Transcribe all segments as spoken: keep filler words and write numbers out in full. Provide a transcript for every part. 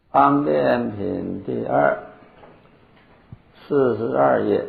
方便品第二四十二页，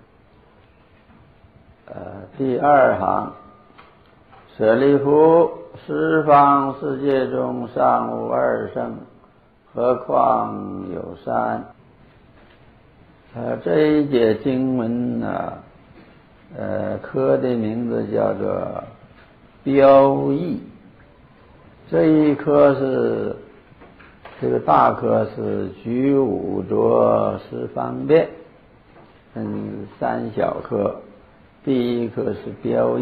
呃，第二行，舍利弗，十方世界中尚无二乘，何况有三？呃，这一节经文呢，呃，科的名字叫做标义。这一科是这个大科是举五着十方便，嗯，三小科。第一科是标义，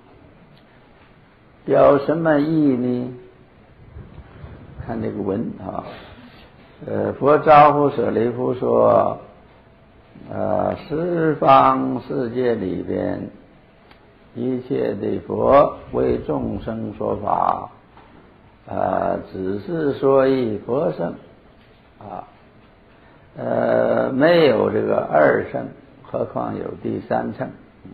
标什么义呢？看这个文啊，呃，佛招呼舍利弗说，呃，十方世界里边，一切的佛为众生说法，呃，只是说一佛乘啊，呃，没有这个二乘，何况有第三乘。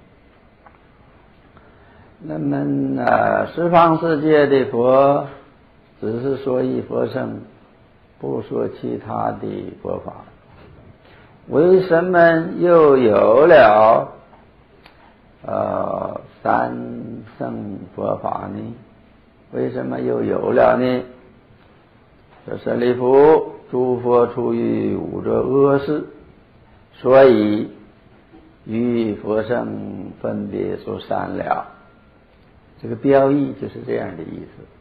那么呃，十方世界的佛只是说一佛乘，不说其他的佛法。为什么又有了呃三乘佛法呢？为什么又有了呢？说舍利弗，诸佛出于五着阿世，所以于佛乘分别说三了。这个标义就是这样的意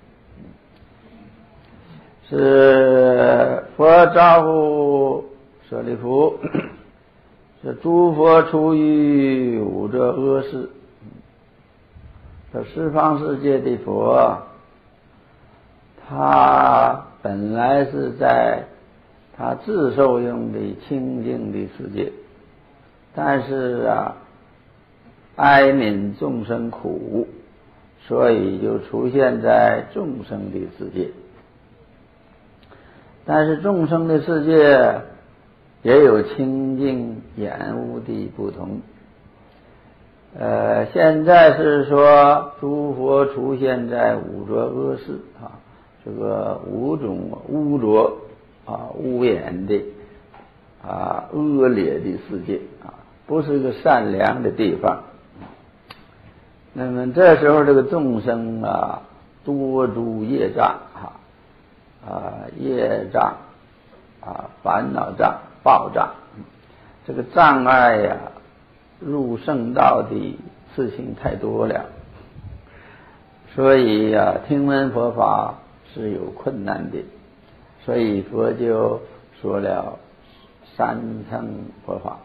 思，是佛招呼舍利弗，是诸佛出于五着阿世，这十方世界的佛，他本来是在他自受用的清净的世界，但是啊，哀悯众生苦，所以就出现在众生的世界。但是众生的世界也有清净染污的不同。呃，现在是说诸佛出现在五着阿世啊，这个五种污浊啊、污染的啊、恶劣的世界啊，不是个善良的地方。那么这时候这个众生啊，多诸业障啊，啊业障啊，烦恼障、报障，这个障碍呀、啊，入圣道的事情太多了，所以啊，听闻佛法是有困难的，所以佛就说了三乘佛法，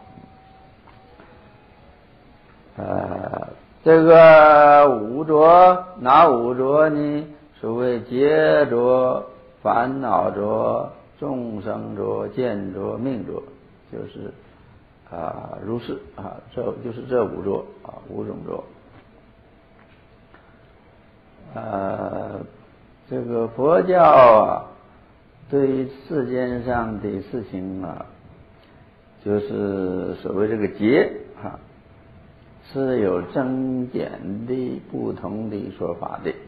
呃。这个五着哪五着呢？所谓劫着、烦恼着、众生着、见着、命着，就是啊如是啊，这就是这五着啊，五种着。呃，这个佛教啊，对于世间上的事情啊，就是所谓这个劫啊。是有增减的不同的说法的，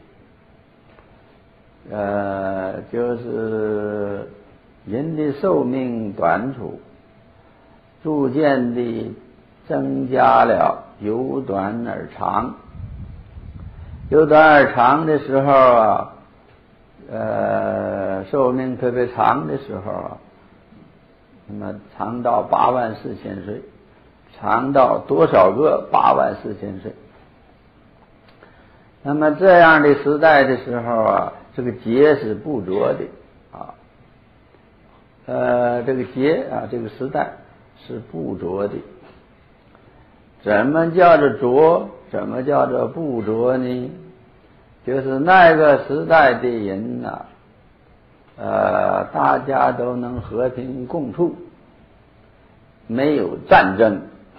呃，就是人的寿命短促，逐渐的增加了由短而长，由短而长的时候啊，呃，寿命特别长的时候啊，那么长到八万四千岁。长到多少个八万四千岁？那么这样的时代的时候啊，这个劫是不着的啊，呃，这个劫啊，这个时代是不着的。怎么叫做着？怎么叫做不着呢？就是那个时代的人呐、啊，呃，大家都能和平共处，没有战争。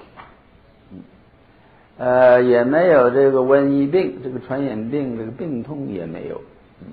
呃，也没有这个瘟疫病，这个传染病，这个病痛也没有，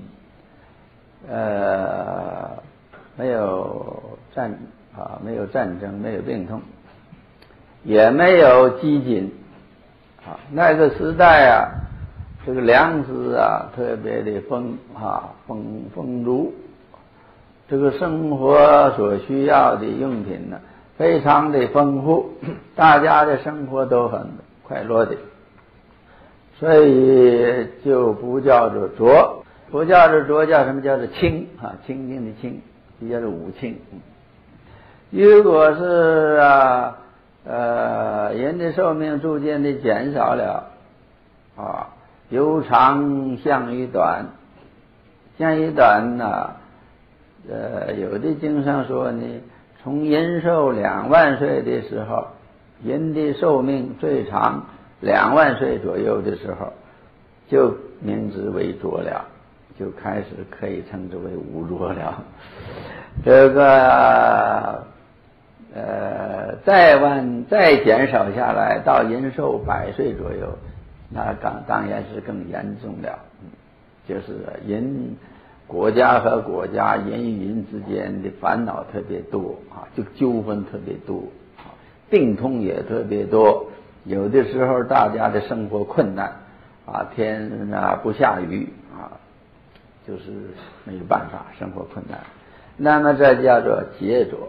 呃，没有战啊，没有战争，没有病痛，也没有饥馑啊。那个时代啊，这个粮食啊特别的丰啊丰丰足， 这个生活所需要的用品呢，非常的丰富，大家的生活都很快乐的，所以就不叫做浊，不叫做浊，叫什么？叫做清啊，清净的清，就叫做五清。如果是啊呃人的寿命逐渐的减少了啊，由长向于短，向于短呢、啊，呃有的经上说呢，从人寿两万岁的时候，人的寿命最长两万岁左右的时候，就名之为浊了，就开始可以称之为无浊了。这个呃再往再减少下来，到人寿百岁左右，那当当然是更严重了，就是人国家和国家人与人之间的烦恼特别多啊，就纠纷特别多啊，病痛也特别多，有的时候大家的生活困难啊，天啊不下雨啊，就是没有办法，生活困难，那么这叫做劫浊。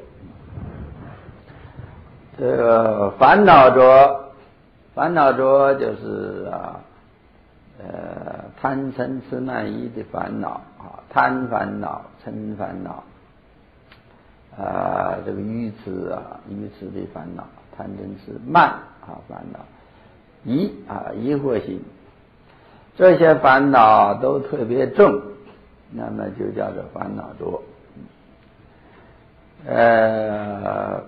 这个烦恼浊，烦恼浊就是啊呃贪嗔痴慢疑的烦恼啊，贪烦恼、嗔烦恼啊，这个愚痴啊，愚痴的烦恼，贪嗔痴慢啊烦恼，疑啊疑惑心，这些烦恼都特别重，那么就叫做烦恼浊。呃，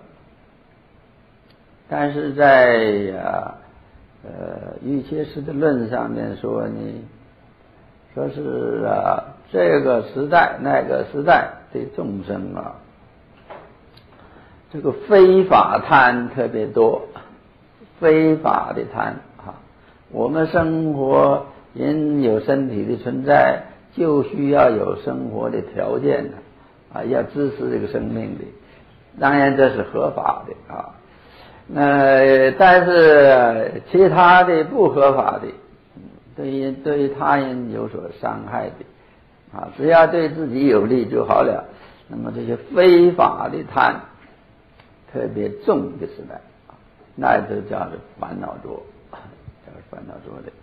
但是在啊呃瑜伽师的论上面说呢，说是啊这个时代那个时代的众生啊，这个非法贪特别多，非法的贪啊，我们生活人有身体的存在，就需要有生活的条件的啊，要支持这个生命的，当然这是合法的啊。呃，但是其他的不合法的，对于对于他人有所伤害的啊，只要对自己有利就好了。那么这些非法的贪特别重的时代啊，那就叫做烦恼浊，叫烦恼浊的。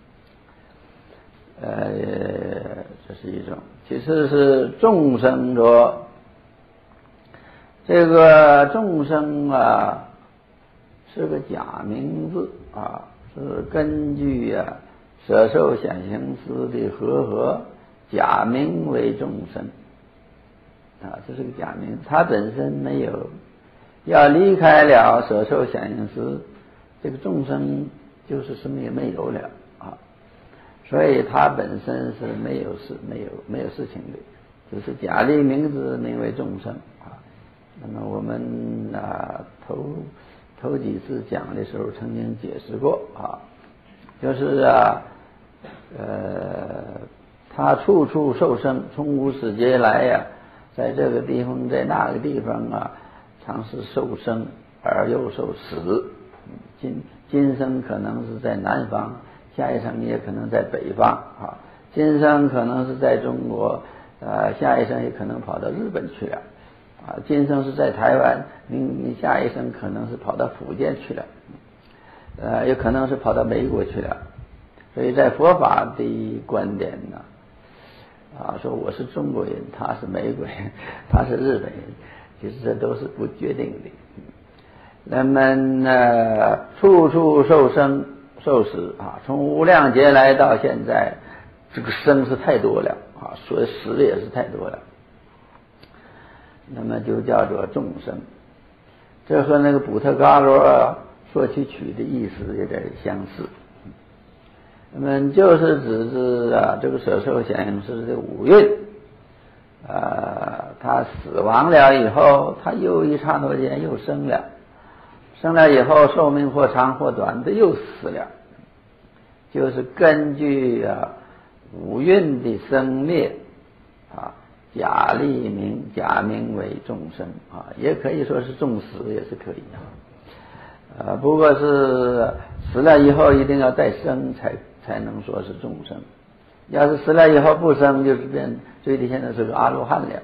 呃，这是一种。其次是众生浊，这个众生啊是个假名字啊，是根据啊舍受显行识的和合假名为众生啊，这是个假名，它本身没有，要离开了舍受显行识，这个众生就是什么也没有了啊，所以它本身是没有事没有没有事情的，就是假立名字名为众生啊。那么我们啊头头几次讲的时候曾经解释过啊，就是啊呃他处处受生，从无始劫来呀、啊，在这个地方在那个地方啊，常是受生而又受死。今今生可能是在南方，下一生也可能在北方啊，今生可能是在中国，呃下一生也可能跑到日本去了啊，今生是在台湾，明你下一生可能是跑到福建去了，呃也可能是跑到美国去了。所以在佛法的观点呢，啊说我是中国人，他是美国人，他是日本人，其实这都是不决定的。人们呢处处受生受死啊，从无量劫来到现在，这个生是太多了啊，所以死也是太多了，那么就叫做众生。这和那个补特伽罗说去取的意思有点相似。那么就是指是啊这个舍受显行识的五蕴，呃他死亡了以后，他又一刹那间又生了，生了以后寿命或长或短的又死了，就是根据啊五蕴的生灭啊，假立名假名为众生啊，也可以说是众死也是可以啊。呃，不过是死了以后一定要再生才才能说是众生，要是死了以后不生，就是变最低现在是个阿罗汉了，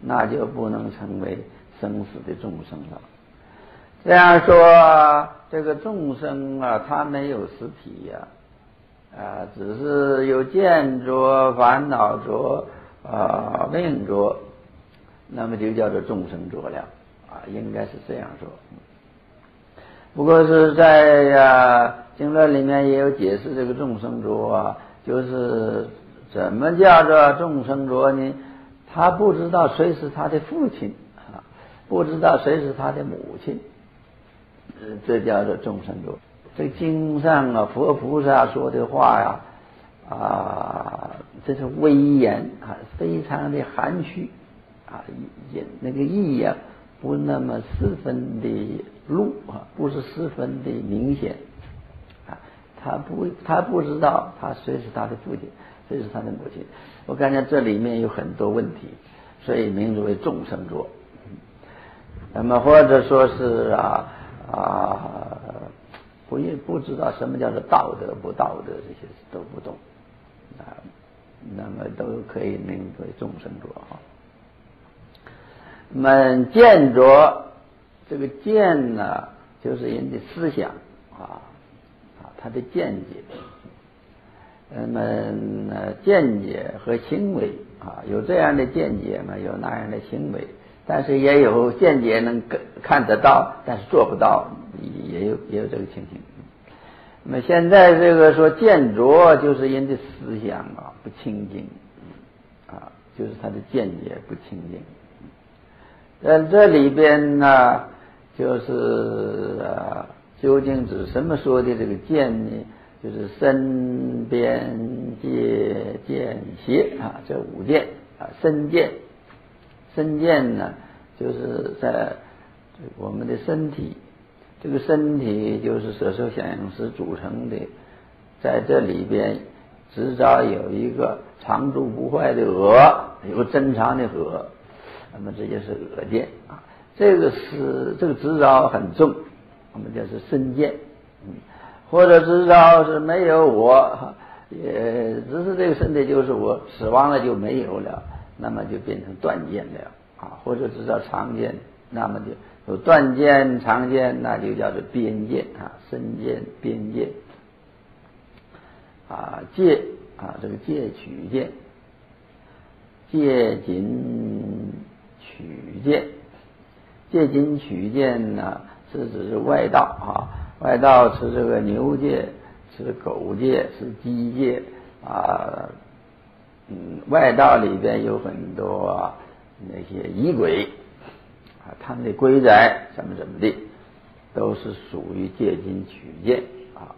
那就不能成为生死的众生了。这样说，这个众生啊，他没有实体呀、啊，啊，只是有见着、烦恼着、啊命着，那么就叫做众生着了啊，应该是这样说。不过是在呀经论里面也有解释这个众生着啊，就是怎么叫做众生着呢？他不知道谁是他的父亲啊，不知道谁是他的母亲。这叫做众生着。这经上啊，佛菩萨说的话呀，啊，这是威严啊，非常的含蓄啊，也那个意呀、啊，不那么十分的露啊，不是十分的明显啊。他不，他不知道他谁是他的父亲，谁是他的母亲。我感觉这里面有很多问题，所以名字为众生着。那么或者说是啊。啊，不也不知道什么叫做道德不道德，这些都不懂啊，那么都可以名为众生着哈。那么见着这个见呢，就是人的思想啊啊，他的见解。那么见解和行为啊，有这样的见解嘛，有那样的行为。但是也有见解能看得到，但是做不到，也有也有这个情形。那么现在这个说见着，就是人的思想啊不清净啊，就是他的见解不清净。在这里边呢，就是啊，究竟指什么说的这个见呢？就是身边界见邪啊，这五见啊，身见。身见呢，就是在我们的身体，这个身体就是色受想行识组成的，在这里边至少有一个常住不坏的我，有个真常的我，那么这就是我见啊。这个是这个执着很重，我们叫是身见，嗯，或者执着是没有我，也只是这个身体就是我，死亡了就没有了。那么就变成断见了啊，或者知道常见，那么就有断见、常见，那就叫做边见啊，身见、边见啊，戒啊，这个戒取见，戒禁取见，戒禁取见呢，是指是外道啊，外道吃这个牛戒，吃狗戒，吃鸡戒啊。嗯，外道里边有很多、啊、那些仪轨啊，他们的规载怎么怎么的，都是属于戒禁取见啊。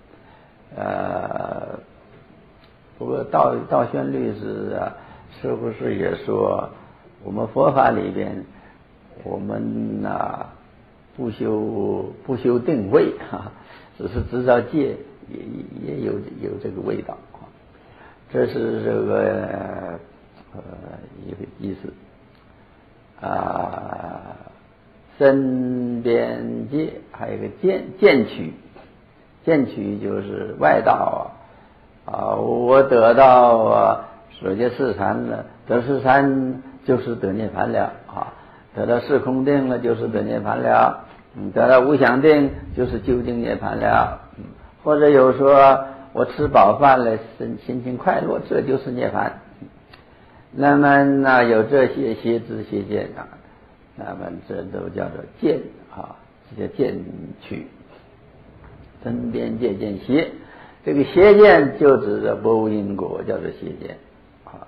呃，不过道道宣律师啊，是不是也说，我们佛法里边，我们啊不修不修定慧啊，只是知道戒，也也有有这个味道。这是这个呃一个意思啊，身边界还有一个见见取，见取就是外道啊啊，我得到啊所见四禅了，得四禅就是得涅槃了啊，得到四空定了就是得涅槃了，嗯，得到无想定就是究竟涅槃了，嗯，或者有说。我吃饱饭了，心心情快乐，这就是涅槃。那么呢，有这些邪知邪见啊，那么这都叫做见啊，这叫见取。身边界见邪，这个邪见就指着不无因果，叫做邪见啊。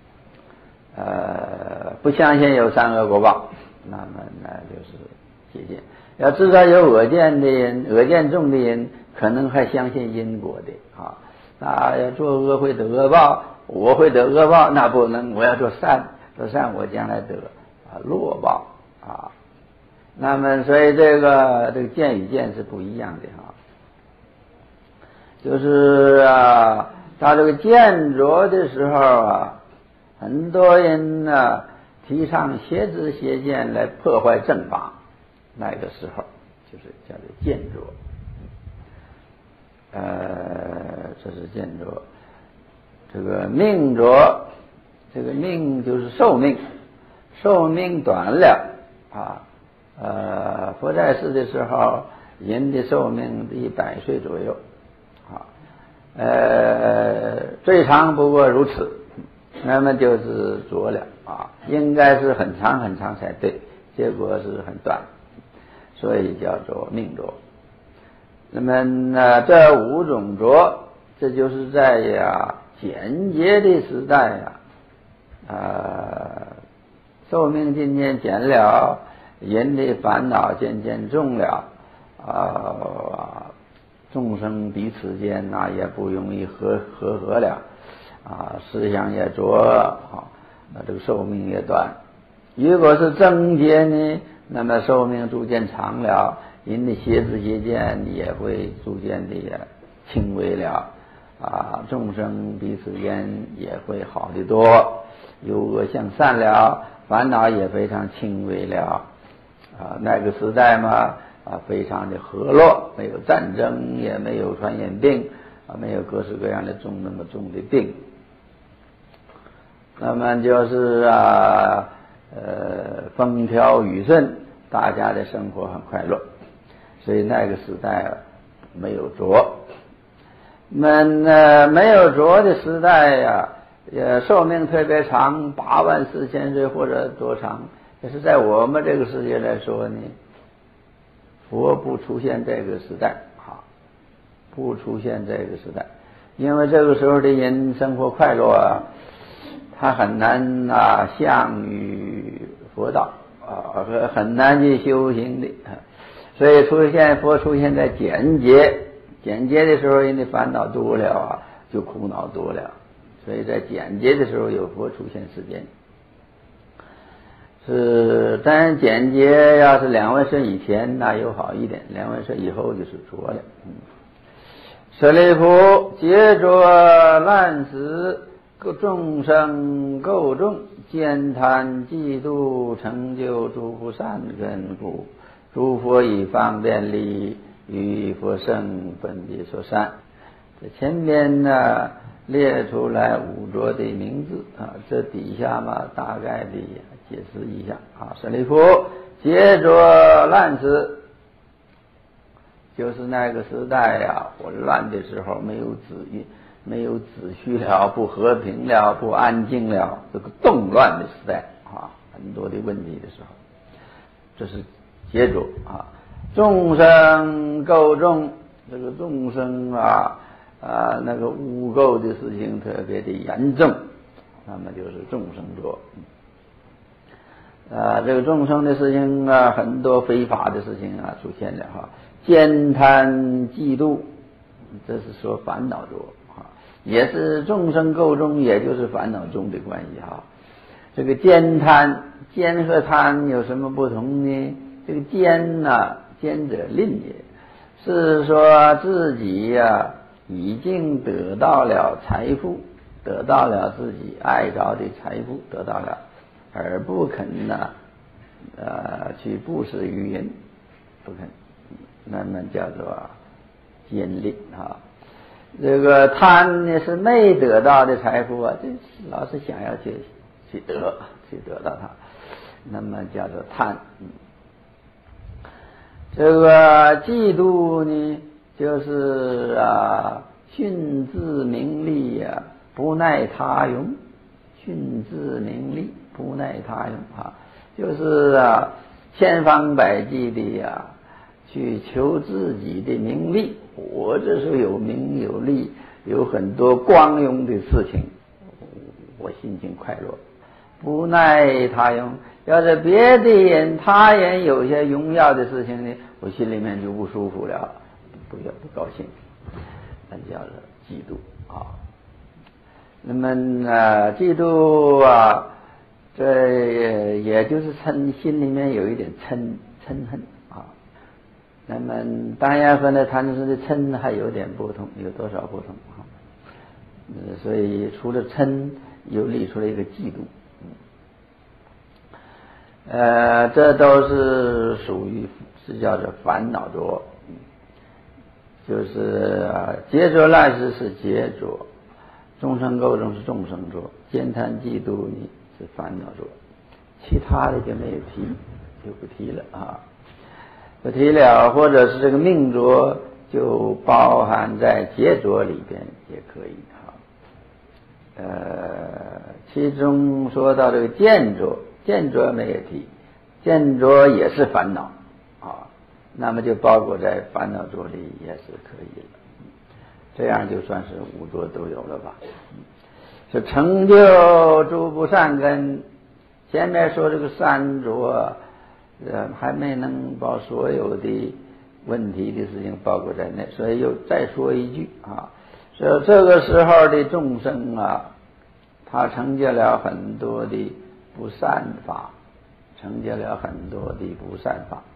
呃，不相信有善恶果报，那么那就是邪见。要知道有恶见的人，恶见重的人，可能还相信因果的啊。那要做恶会得恶报，我会得恶报，那不能。我要做善，做善我将来得啊乐报啊。那么所以这个这个见与见是不一样的啊。就是啊，到这个见着的时候啊，很多人呢、啊、提倡邪知邪见来破坏正法。那个时候就是叫做见着，呃，这是见着。这个命着，这个命就是寿命， 寿命短了啊，呃，佛在世的时候，人的寿命一百岁左右啊，呃，最长不过如此，那么就是浊了啊，应该是很长很长才对，结果是很短，所以叫做命浊。那么呢，这五种浊，这就是在呀简洁的时代呀，呃，寿命渐渐减了，人的烦恼渐渐重了，啊，众生彼此间呐、啊、也不容易和和合了，啊，思想也浊啊，那这个寿命也短。如果是正洁呢，那么寿命逐渐长了，人的邪知邪见也会逐渐的轻微了，啊，众生彼此间也会好得多，由恶向善了，烦恼也非常轻微了，啊，那个时代嘛，啊，非常的和乐，没有战争，也没有传染病，啊，没有各式各样的重那么重的病，那么就是啊，呃，风调雨顺，大家的生活很快乐，所以那个时代没有浊。那么没有浊的时代呀、啊，也寿命特别长，八万四千岁或者多长。可是在我们这个世界来说呢，佛不出现这个时代啊，不出现这个时代，因为这个时候的人生活快乐啊，他很难啊向于佛道啊，很难去修行的，所以出现佛出现在简洁。简洁的时候，人的烦恼多了啊，就苦恼多了，所以在简洁的时候有佛出现时间。是，但简洁要是两万岁以前那又好一点，两万岁以后就是浊了。嗯，舍利弗，劫浊烂死，众生垢众，兼贪嫉妒，成就诸佛善根故，诸佛以方便力。与佛圣分别说善，这前边呢列出来五浊的名字啊，这底下嘛大概的解释一下啊。舍利弗，劫浊烂死，就是那个时代呀、啊，混乱的时候，没有秩序，没有秩序了，不和平了，不安静了，这个动乱的时代啊，很多的问题的时候，这是劫浊啊。众生垢众，这个众生啊啊那个污垢的事情特别的严重，那么就是众生浊。啊，这个众生的事情啊，很多非法的事情啊出现了哈，奸贪嫉妒，这是说烦恼浊啊，也是众生垢众，也就是烦恼中的关系哈。这个奸贪，奸和贪有什么不同呢？这个奸呢、啊。奸者吝也，是说自己呀、啊、已经得到了财富，得到了自己爱着的财富，得到了，而不肯呢，呃，去布施于人，不肯，那么叫做奸吝啊。这个贪呢是没得到的财富啊，这老是想要去去得，去得到它，那么叫做贪。嗯，这个嫉妒呢，就是啊，训自名利呀、啊，不耐他用；训自名利，不耐他用啊，就是啊，千方百计的呀、啊，去求自己的名利。我这是有名有利，有很多光荣的事情，我心情快乐。不耐他用，要是别的人他人有些荣耀的事情呢，我心里面就不舒服了，不要不高兴，那叫做嫉妒啊。那么啊，嫉妒啊，这也就是嗔，心里面有一点嗔嗔恨啊。那么当然和那贪嗔的嗔还有点不同，有多少不同啊？呃，所以除了嗔，又立出了一个嫉妒。呃，这都是属于是叫做烦恼浊，就是劫浊烂死是劫浊，众生垢众是众生浊，奸贪嫉妒呢是烦恼浊， 其他的就没有提，就不提了啊，不提了，或者是这个命浊就包含在劫浊里边也可以啊。呃，其中说到这个见浊，见浊没有提，见浊也是烦恼啊，那么就包裹在烦恼浊里也是可以了。这样就算是五浊都有了吧。是成就诸不善根，前面说这个三浊，呃，还没能把所有的问题的事情包括在内，所以又再说一句啊，说这个时候的众生啊，他成就了很多的不善法，成就了很多的不善法。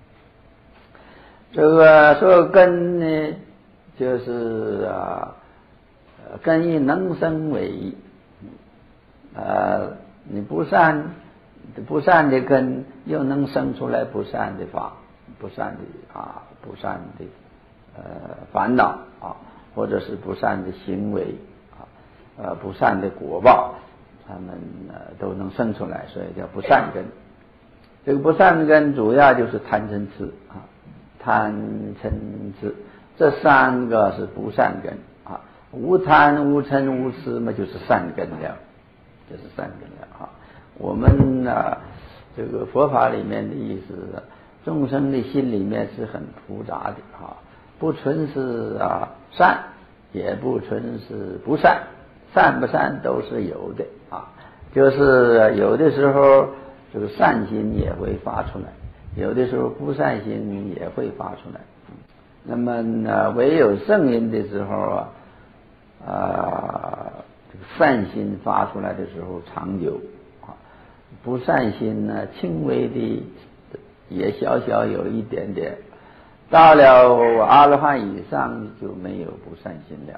这个说根呢，就是啊，根以能生为义，呃，你不善不善的根又能生出来不善的法，不善的啊，不善的呃烦恼啊，或者是不善的行为啊，呃不善的果报，他们呃都能生出来，所以叫不善根。这个不善根主要就是贪嗔痴啊，贪嗔痴这三个是不善根啊，无贪无嗔无痴嘛，就是善根了，就是善根了啊。我们呢、啊，这个佛法里面的意思，众生的心里面是很复杂的啊，不纯是啊善，也不纯是不善，善不善都是有的啊，就是有的时候这个善心也会发出来，有的时候不善心也会发出来。那么呢，唯有圣因的时候啊，啊，这个善心发出来的时候长久啊，不善心呢轻微的也小小有一点点，到了阿罗汉以上就没有不善心了。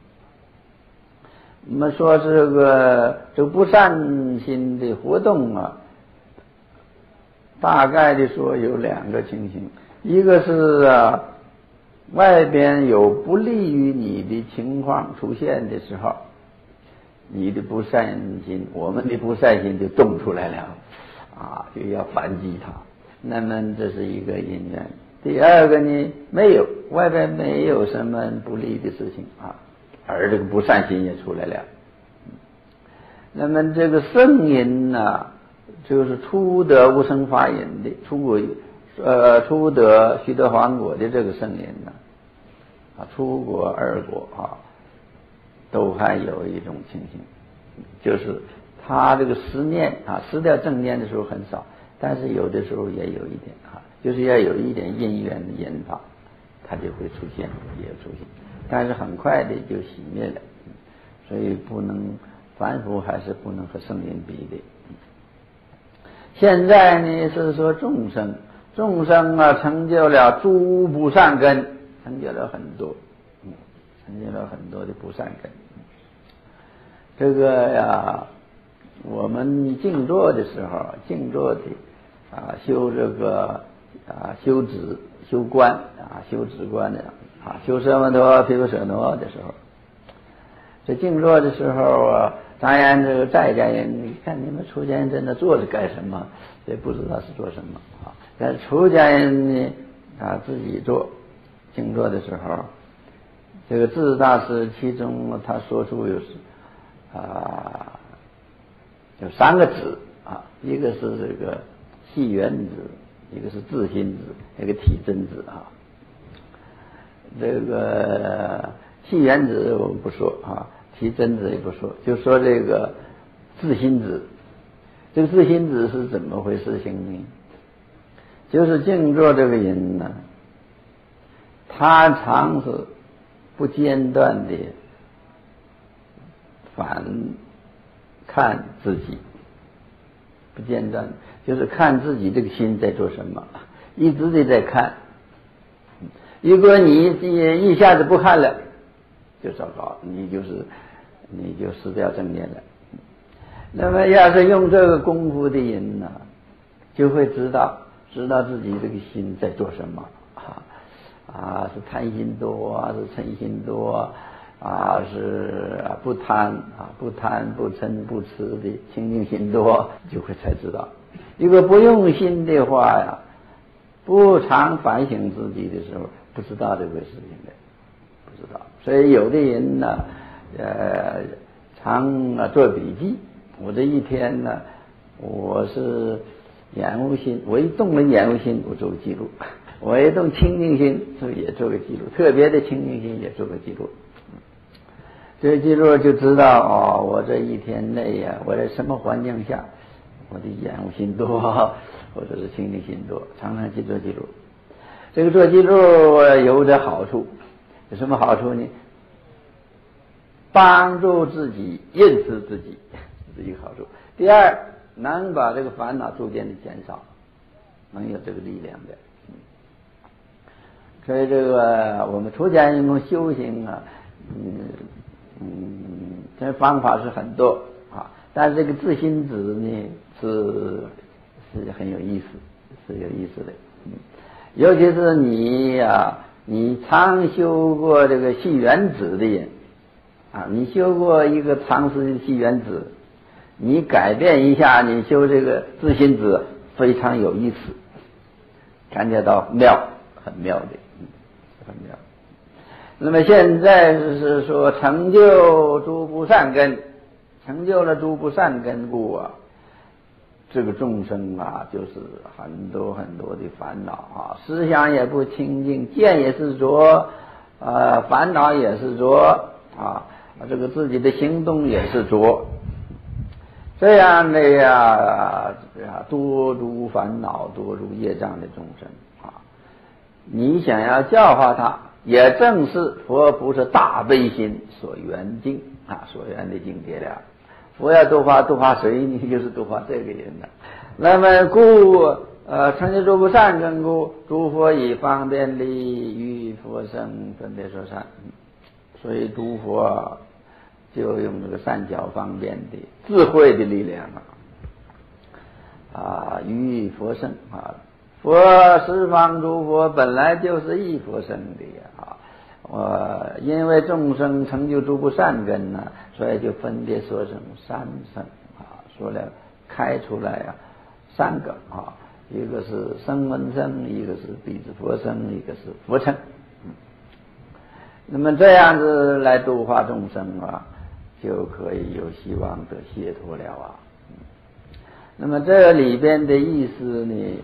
那么说这个这个不善心的活动啊，大概的说有两个情形，一个是啊，外边有不利于你的情况出现的时候，你的不善心，我们的不善心就动出来了啊，就要反击它。那么这是一个因缘。第二个呢，没有外边没有什么不利的事情啊，而这个不善心也出来了。那么这个圣因呢、啊，就是初得无生法引的，初果呃初得须得洹果的这个圣因呢、啊，啊初果二果啊，都还有一种情形，就是他这个思念啊，失掉正念的时候很少，但是有的时候也有一点啊，就是要有一点因缘的引发，它就会出现，也出现，但是很快的就熄灭了，所以不能凡夫还是不能和圣因比的。现在呢是说众生，众生啊成就了诸不善根，成就了很多，嗯，成就了很多的不善根。这个呀，我们静坐的时候，静坐的啊修这个啊修止修观啊修止观的啊修奢摩他毗婆舍那的时候，这静坐的时候啊，当然这个在家人，你看你们出家人在那坐着干什么？也不知道是做什么啊。但是出家人呢啊自己做静坐的时候，这个智大师其中他说出有啊有三个止啊，一个是这个系缘止，一个是自心止，一个体真止啊。这个系缘止我们不说啊，体真止也不说，就说这个自心止。这个自心止是怎么回事情呢？就是静坐这个人呢，他常是不间断的反看自己，不间断，就是看自己这个心在做什么，一直的在看。如果你一下子不看了，就糟糕，你就是你就失掉正念了。那么要是用这个功夫的人呢，就会知道知道自己这个心在做什么啊啊，是贪心多啊，是嗔心多啊， 啊是不贪啊不贪不嗔不痴的清净心多，就会才知道。一个不用心的话呀，不常反省自己的时候，不知道这个事情的，不知道。所以有的人呢，呃，常做笔记。我这一天呢，我是眼无心，我一动了眼无心，我做个记录；我一动清净心，所以也做个记录。特别的清净心也做个记录。这个记录就知道哦，我这一天内呀，我在什么环境下，我的眼无心多，或者是清净心多，常常去做记录。这个做记录有点好处，有什么好处呢？帮助自己认识自己，这是一个好处。第二，能把这个烦恼逐渐的减少，能有这个力量的。所以这个我们出家人用修行啊，嗯嗯，这方法是很多啊，但是这个自心子呢是是很有意思，是有意思的。嗯，尤其是你呀、啊，你常修过这个系原子的人啊，你修过一个长时间的系原子，你改变一下，你修这个自心子非常有意思，感觉到妙，很妙的，嗯，很妙。那么现在是说成就诸不善根，成就了诸不善根故啊，这个众生啊，就是很多很多的烦恼啊，思想也不清净，见也是浊，呃，烦恼也是浊啊，这个自己的行动也是浊，这样的呀，多诸烦恼、多诸业障的众生啊，你想要教化他，也正是佛菩萨大悲心所缘境啊，所缘的境界了。佛要度化度化谁，你就是度化这个人了。那么故呃成就诸不善根故，诸佛以方便力于佛生分别说善。所以诸佛就用这个善巧方便的智慧的力量啊，啊于佛生啊。佛十方诸佛本来就是一佛生的呀，啊，因为众生成就诸不善根呢，所以就分别说成三生啊，说了开出来啊三个啊，一个是声闻生，一个是彼子佛生，一个是佛乘。嗯，那么这样子来度化众生啊，就可以有希望得解脱了啊。嗯，那么这里边的意思呢？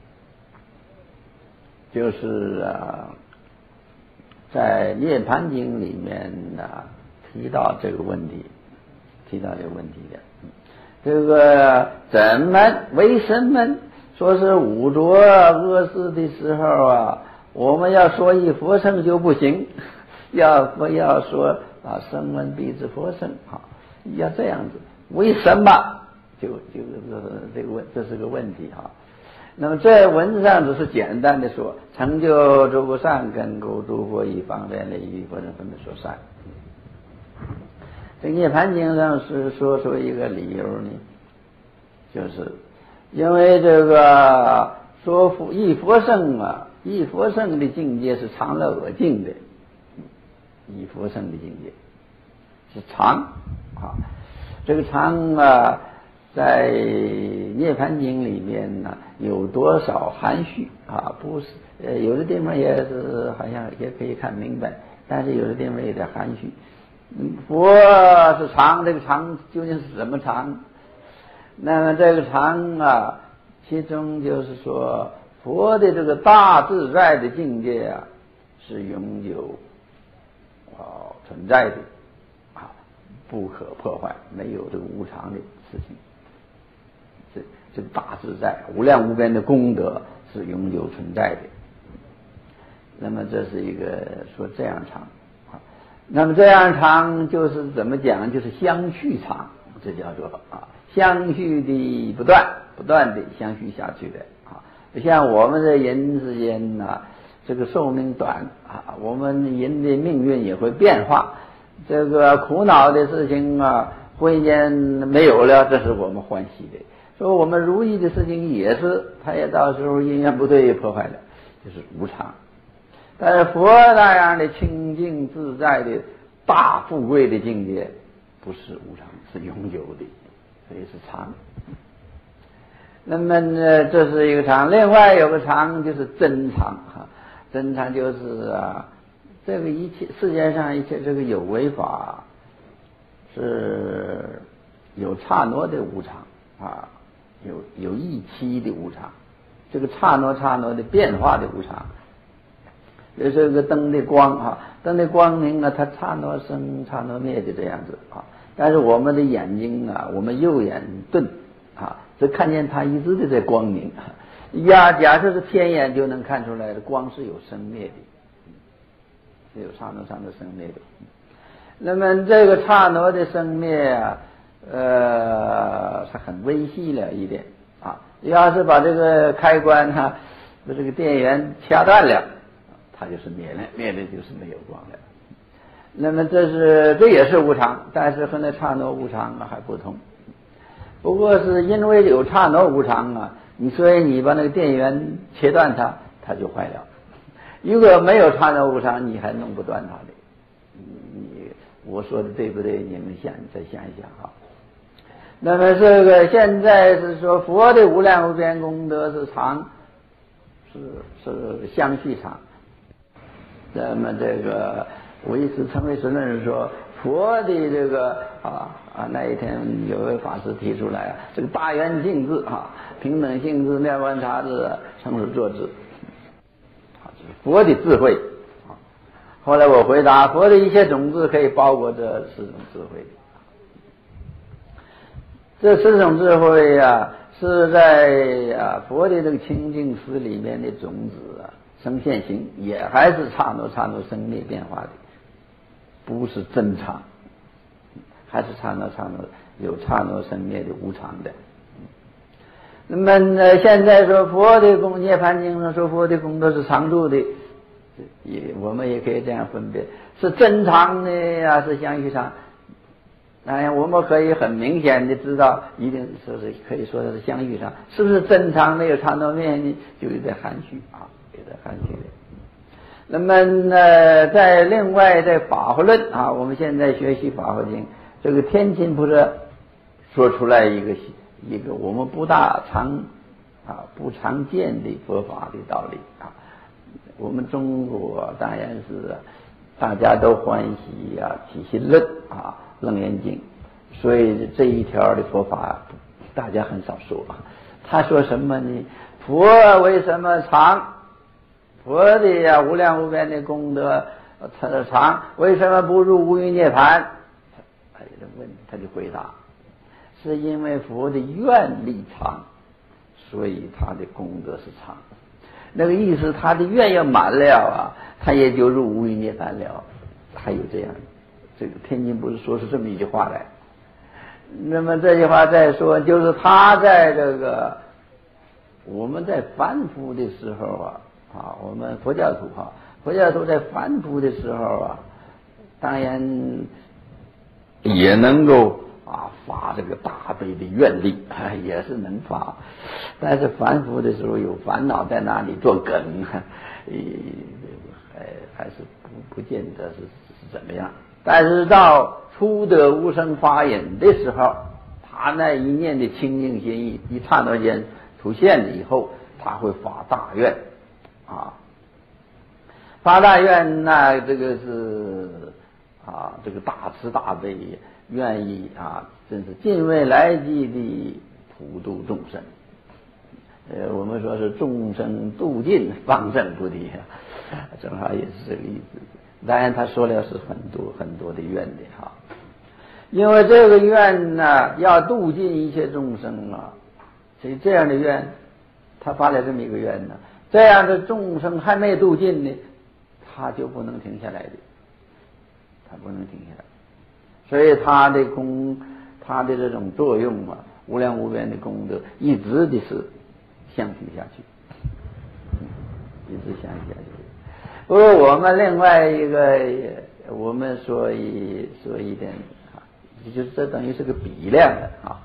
就是啊，在《涅槃经》里面啊提到这个问题，提到这个问题的。这个怎么为什么说是五浊恶世的时候啊，我们要说一佛乘就不行，要不要说啊声闻彼子佛乘啊？要这样子，为什么？就就这个问，这是个问题啊。那么在文字上只是简单的说，成就诸不善根故，诸佛以方便力于佛乘分别说善。这涅槃经上是说出一个理由呢，就是因为这个说佛一佛乘啊，一佛乘的境界是常乐我净的，一佛乘的境界是常啊，这个常啊。在涅槃经里面呢，有多少含蓄啊？不是，呃，有的地方也是好像也可以看明白，但是有的地方有点含蓄。嗯，佛是常，这个常究竟是什么常？那么这个常啊，其中就是说，佛的这个大自在的境界啊，是永久啊存在的啊，不可破坏，没有这个无常的事情。这个大自在无量无边的功德是永久存在的。那么这是一个说这样常啊，那么这样常就是怎么讲，就是相续常，这叫做啊相续的不断不断的相续下去的啊。像我们的人之间呢、啊，这个寿命短啊，我们人的命运也会变化，这个苦恼的事情啊，忽然间没有了，这是我们欢喜的。说我们如意的事情也是，它也到时候因缘不对破坏了，就是无常。但是佛那样的清净自在的大富贵的境界不是无常，是永久的，所以是常。那么呢，这是一个常，另外有个常就是真常哈，真常就是啊，这个一切世界上一切这个有为法是有刹那的无常啊，有有一期的无常，这个刹那刹那的变化的无常。有这个灯的光啊，灯的光明啊，它刹那生刹那灭的这样子啊。但是我们的眼睛啊，我们右眼钝啊，只看见它一直的在光明。呀，假设是天眼就能看出来的，光是有生灭的，是有刹那刹那生灭的。那么这个刹那的生灭啊，呃，是很微细了一点啊。要是把这个开关哈、啊，把这个电源掐断了。它就是灭了，灭了就是没有光了。那么这是这也是无常，但是和那刹那无常还不同。不过是因为有刹那无常啊，你所以你把那个电源切断它，它就坏了。如果没有刹那无常，你还弄不断它的。你我说的对不对？你们想再想一想哈。那么这个现在是说佛的无量无边功德是常，是是相续常。那么这个唯识成唯识论说佛的这个啊啊那一天有位法师提出来啊，这个大圆镜智啊，平等性智、妙观察智、成实作智，啊，这是佛的智慧啊。后来我回答，佛的一切种智可以包括这四种智慧。这四种智慧啊，是在啊佛的这个清净思里面的种子啊。生现行也还是刹那刹那生灭变化的，不是真常，还是刹那刹那有刹那生灭的无常的。那么呢，现在说佛的功涅槃经上说佛的功德是常住的，也我们也可以这样分别，是真常呢呀，是相续常。当然我们可以很明显的知道，一定说是可以说它是相续常，是不是真常没有刹那灭呢？就有点含蓄啊。含蓄的。那么呢，在另外在法华论啊，我们现在学习法华经，这个天亲菩萨说出来一个一个我们不大常啊不常见的佛法的道理啊。我们中国当然是大家都欢喜啊起信论啊楞严经，所以这一条的佛法大家很少说。他说什么呢？佛为什么常？佛的呀无量无边的功德常，为什么不入无余涅槃？他就问，他就回答，是因为佛的愿力长，所以他的功德是长。那个意思，他的愿要满了啊，他也就入无余涅槃了。还有这样，这个天津不是说是这么一句话来。那么这句话再说，就是他在这个我们在凡夫的时候啊。啊，我们佛教徒哈，佛教徒在凡夫的时候啊，当然也能够啊发这个大悲的愿力，啊、也是能发，但是凡夫的时候有烦恼在那里做梗，呃，还还是不不见得是是怎么样。但是到初得无生发引的时候，他那一念的清净心意一刹那间出现了以后，他会发大愿。啊，发大愿那这个是啊，这个大慈大悲，愿意啊，真是尽未来际的普度众生。呃，我们说是众生度尽，方正不离，正好也是这个意思。当然，他说了是很多很多的愿的哈，因为这个愿呢，要度尽一切众生啊，所以这样的愿，他发了这么一个愿呢。这样的众生还没度尽呢，他就不能停下来的，他不能停下来，所以他的功，他的这种作用啊，无量无边的功德，一直的是相续下去，一直相续下去。不过我们另外一个，我们说一说一点啊，就是这等于是个比量的啊，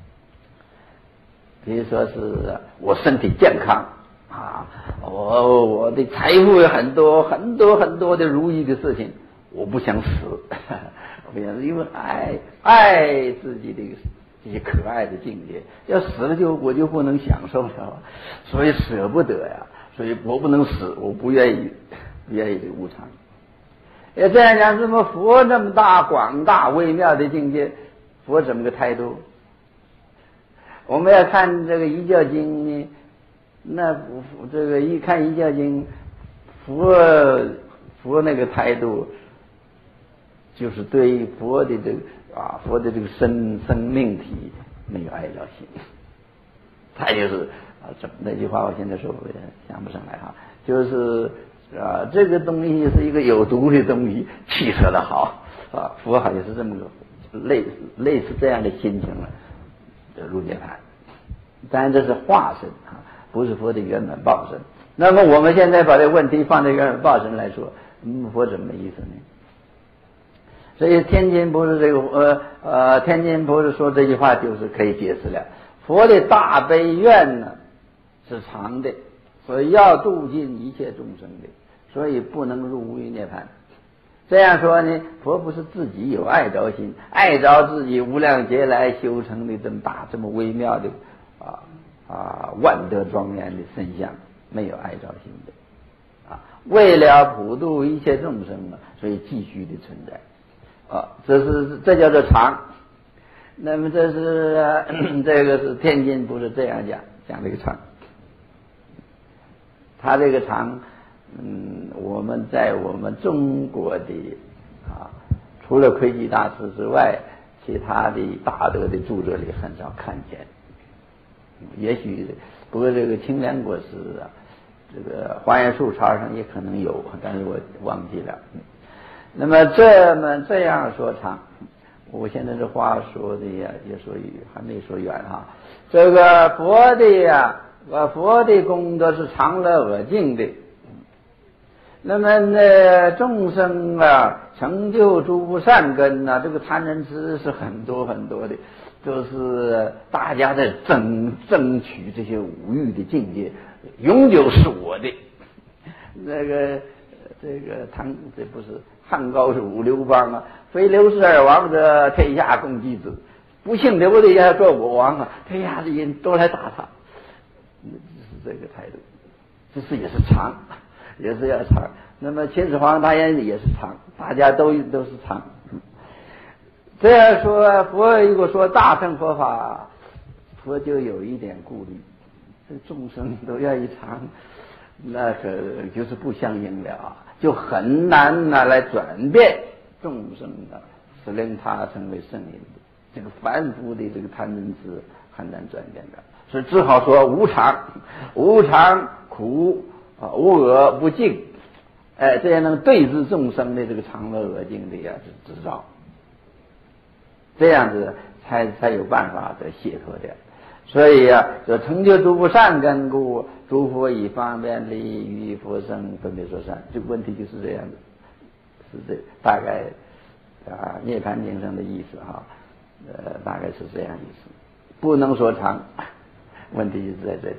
比如说是我身体健康。啊，我我的财富有很多很多很多的如意的事情， 我不想死，我不想死，因为爱爱自己的这些可爱的境界，要死了就我就不能享受了，所以舍不得呀，所以我不能死，我不愿意不愿意这个无常。要这样讲，什么佛这么大广大微妙的境界，佛怎么个态度？我们要看这个《一教经》呢，那这个一看《一教经》，佛佛那个态度，就是对佛的这个啊佛的这个生生命体没有爱着心，他就是啊怎么那句话我现在说我也想不上来哈，就是啊这个东西是一个有毒的东西，汽车的好啊，佛好像是这么个类似类似这样的心情了。入涅槃，当然这是化身啊，不是佛的原本报身。那么我们现在把这个问题放在原本报身来说，嗯，佛怎么意思呢？所以天津不是这个呃呃，天津不是说这句话就是可以解释了。佛的大悲愿呢是长的，所以要度尽一切众生的，所以不能入无余涅槃。这样说呢，佛不是自己有爱着心，爱着自己无量劫来修成的这么大这么微妙的啊啊万德庄严的身相，没有爱着心的啊，为了普度一切众生啊，所以继续的存在啊，这是这叫做常。那么这是、啊、这个是天津不是这样讲讲这个常，他这个常。嗯，我们在我们中国的啊，除了窥基大师之外，其他的大德的著作里很少看见。也许不过这个清凉国师啊，这个华严树抄上也可能有，但是我忘记了。那么这么这样说长，我现在这话说的呀，也说还没说远哈。这个佛的呀，佛的功德是常乐我净的。那么呢，众生啊，成就诸不善根啊，这个贪嗔痴是很多很多的，就是大家在争争取这些五欲的境界，永久是我的。那个这个唐这不是汉高祖刘邦啊，非刘氏二王者，天下共击之。不姓刘的也要做我王啊，天下的人都来打他，这是这个态度，这是也是常。也是要常，那么秦始皇他也也是常，大家都都是常。这样说，佛如果说大乘佛法，佛就有一点顾虑，这众生都要一常，那可就是不相应了，就很难拿来转变众生的，使令他成为圣人的这个凡夫的这个贪嗔痴很难转变的，所以只好说无常，无常苦。啊，无我不净，哎，这样能对治众生的这个常乐我净的呀执照，这样子才才有办法得解脱的。所以呀、啊，就成就诸不善根故，诸佛以方便利于佛生分别说善。这个问题就是这样子，是这大概啊涅槃经上的意思哈，呃，大概是这样意思，不能说长，问题就是在这里。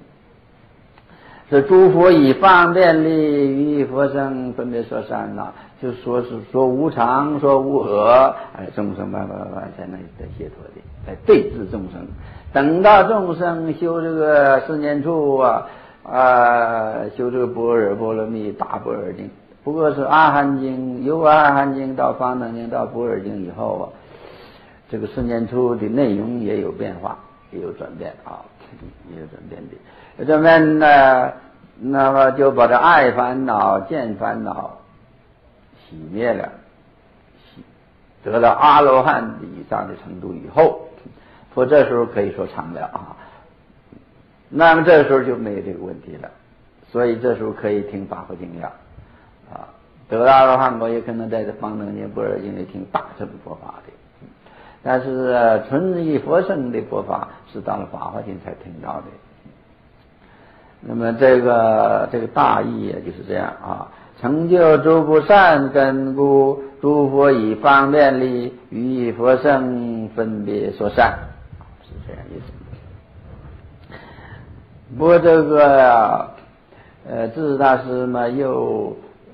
这诸佛以方便利于佛生分别说善呐、啊，就说是说无常，说无我，哎，众生慢慢慢慢才能得解脱的，来对治众生。等到众生修这个四念处啊啊，修这个般若波罗蜜大般若经，不过是阿含经，由阿含经到方等经到般若经以后啊，这个四念处的内容也有变化，也有转变啊，也有转变的。这边呢，那么就把这爱烦恼、见烦恼熄灭了，得到阿罗汉以上的程度以后，佛这时候可以说常了啊。那么这时候就没有这个问题了，所以这时候可以听法华经了啊。得到阿罗汉果也可能在这方等经、般若经里听大乘佛法的，但是、啊、纯以佛圣的佛法是到了法华经才听到的。那么这个这个大意也就是这样啊，成就诸不善根故，诸佛以方便利于佛圣分别说善，是这样意思。不过这个呃智大师嘛又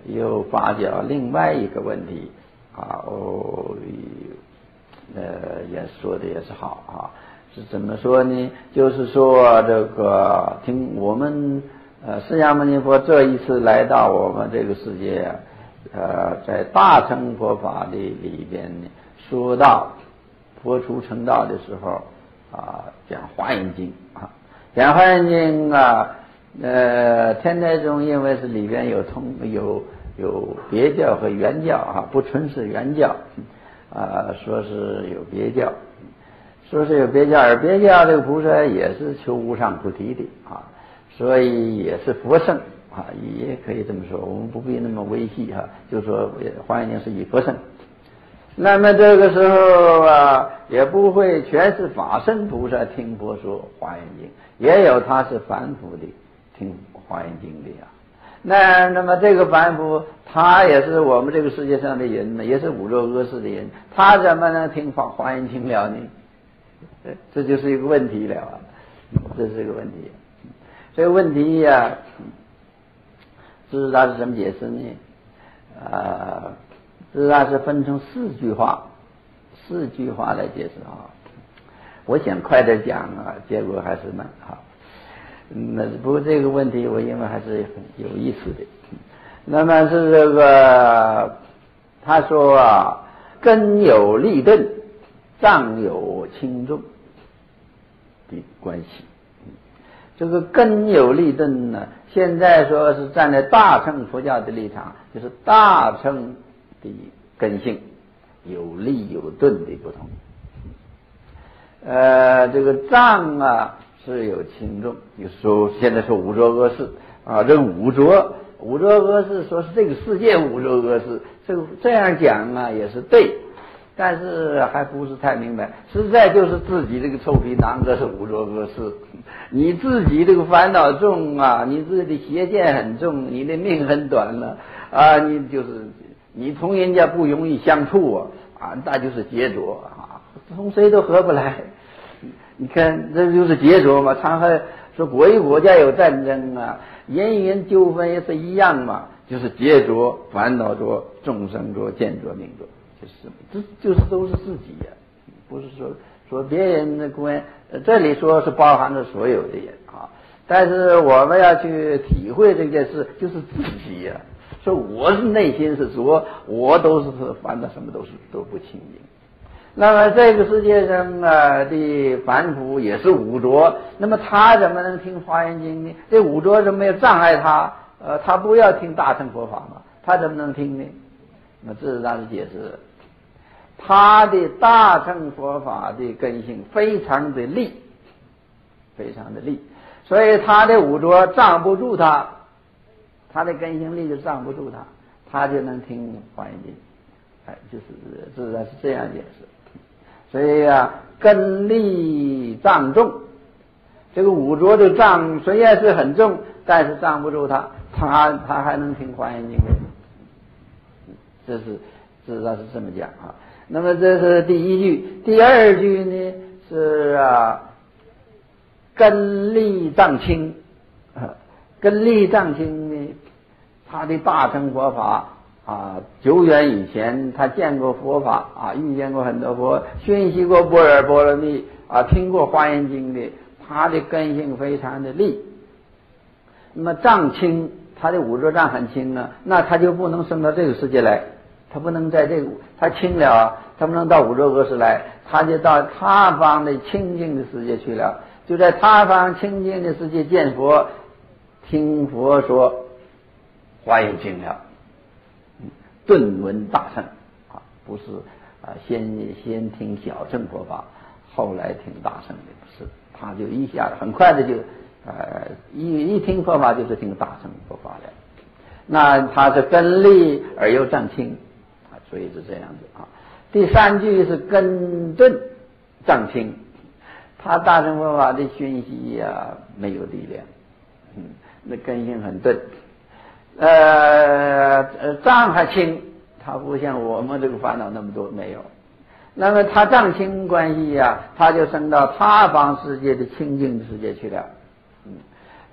又发觉另外一个问题啊，哦，呃，也说的也是好啊，是怎么说呢？就是说这个听我们呃释迦牟尼佛这一次来到我们这个世界，呃，在大乘佛法的里边呢，说到佛出成道的时候啊，讲华严经啊，讲华严经啊，呃，天台宗因为是里边有通有有别教和原教啊，不纯是原教啊，说是有别教，说是有别教，而别教这个菩萨也是求无上菩提的啊，所以也是佛圣啊，也可以这么说，我们不必那么微细哈、啊，就说华严经是以佛圣。那么这个时候啊，也不会全是法身菩萨听佛说华严经，也有他是凡夫的听华严经的呀。那那么这个凡夫，他也是我们这个世界上的人呢，也是五浊恶世的人，他怎么能听华华严经了呢？这就是一个问题了啊，这是一个问题。这个问题呀、啊，知道是怎么解释呢？啊。知道是分成四句话，四句话来解释啊。我想快点讲啊，结果还是慢啊。那不过这个问题我认为还是很有意思的。那么是这个，他说啊，根有利钝，障有轻重的关系。这个根有利钝呢，现在说是站在大乘佛教的立场，就是大乘的根性有利有钝的不同。呃，这个障啊是有轻重，就说现在说五浊恶世啊，这个五浊五浊恶世说是这个世界五浊恶世，这个这样讲啊也是对，但是还不是太明白，实在就是自己这个臭皮囊子是五浊恶世，你自己这个烦恼重啊，你自己的邪见很重，你的命很短了啊，你就是你同人家不容易相处啊，啊，那就是劫浊啊，同谁都合不来。你看，这就是劫浊嘛。常还说国与国家有战争啊，人与人纠纷也是一样嘛，就是劫浊、烦恼浊、众生浊、见浊、命浊，就是这就是都是自己呀、啊，不是说说别人的关。这里说是包含着所有的人啊，但是我们要去体会这件事，就是自己呀、啊。说我是内心是浊，我都是烦恼，什么都是都不清净。那么这个世界上啊的凡夫也是五浊，那么他怎么能听华严经呢？这五浊怎么没有障碍他？呃，他不要听大乘佛法嘛，他怎么能听呢？那么这是他的解释，他的大乘佛法的根性非常的利，非常的利，所以他的五浊障不住他。他的根性力就障不住他，他就能听华严经，哎，就是自然是这样解释。所以啊，根力障重，这个五浊的障虽然是很重，但是障不住他，他他还能听华严经的。这是自然是这么讲啊。那么这是第一句，第二句呢是啊，根力障轻，啊，根力障轻呢。他的大乘佛法啊，久远以前他见过佛法啊，遇见过很多佛，熏习过般若波罗蜜啊，听过华严经的，他的根性非常的利。那么障轻，他的五浊障很轻呢，那他就不能升到这个世界来，他不能在这个他轻了，他不能到五浊恶世来，他就到他方的清净的世界去了，就在他方清净的世界见佛，听佛说华严经了，顿闻大乘啊，不是啊，先先听小乘佛法，后来听大乘的，不是，他就一下很快的就呃一一听佛法就是听大乘佛法了，那他是根利而又障轻啊，所以是这样子啊。第三句是根钝障轻，他大乘佛法的熏习呀没有力量，嗯，那根性很钝。呃呃，障还轻，他不像我们这个烦恼那么多，没有。那么他障轻关系呀、啊，他就升到他方世界的清净世界去了。嗯，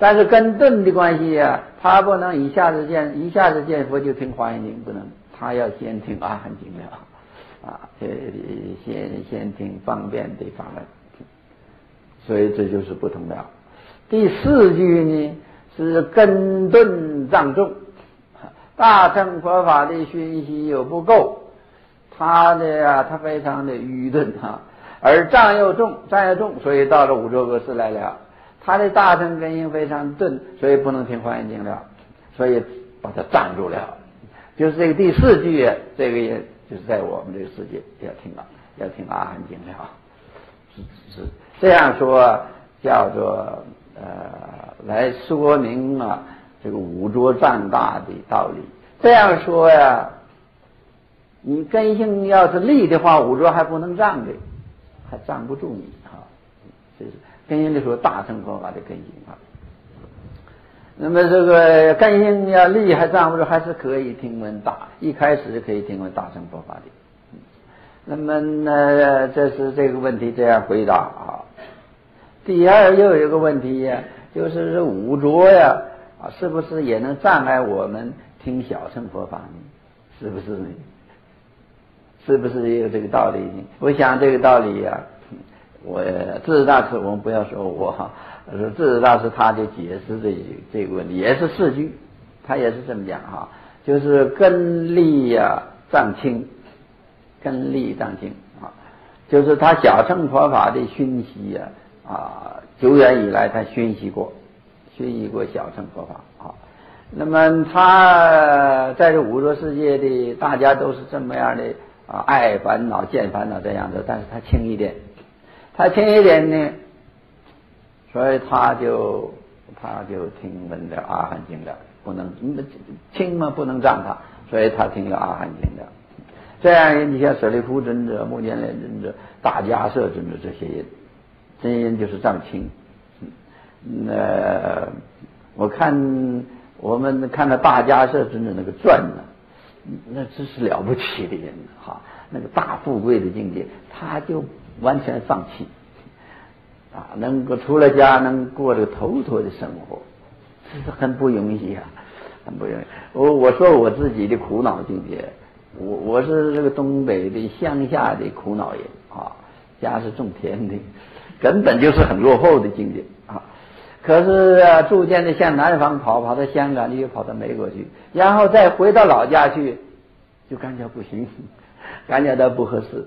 但是跟顿的关系啊，他不能一下子见一下子见佛就听华严经，不能，他要先听阿含经了啊，呃，先先听方便的法门，所以这就是不同了。第四句呢是根顿障重，大乘佛法的熏习又不够，他的啊他非常的愚钝哈，而障又重，障又重，所以到了五浊恶世来了。他的大乘根性非常钝，所以不能听华严经了，所以把他障住了。就是这个第四句，这个也就是在我们这个世界要听啊，要听阿含经了，是是这样说，叫做呃来说明啊这个五浊障大的道理。这样说呀，你根性要是利的话，五浊还不能障的，还障不住你啊，这是。根性的说大乘佛法的根性啊，那么这个根性要利还障不住，还是可以听闻大，一开始可以听闻大乘佛法的。那么呢，这是这个问题这样回答啊。第二又有一个问题呀，就是这五浊呀啊，是不是也能障碍我们听小乘佛法呢？是不是呢？是不是也有这个道理呢？我想这个道理呀。我智者大师，我们不要说我哈，说智者大师他就解释这这个问题，也是四句，他也是这么讲哈，就是根利呀障轻，根利障轻啊，就是他小乘佛法的熏习呀啊，久远以来他熏习过，熏习过小乘佛法啊。那么他在这五浊世界的大家都是这么样的啊，爱烦恼见烦恼这样的，但是他轻一点。他轻一点呢，所以他就他就听闻了阿含经了，不能轻嘛不能障他，所以他听了阿含经的。这样你像舍利弗尊者、目犍连尊者、大迦叶尊者这些人，这些人就是障轻。那、呃、我看我们看到大迦叶尊者那个传呢，那真是了不起的人哈，那个大富贵的境界，他就完全放弃啊，能够出了家能过这个头陀的生活，这是很不容易啊，很不容易。我我说我自己的苦恼境界，我我是这个东北的乡下的苦恼人啊，家是种田的，根本就是很落后的境界啊。可是啊，逐渐的向南方跑，跑到香港，又跑到美国去，然后再回到老家去，就感觉不行，感觉到不合适。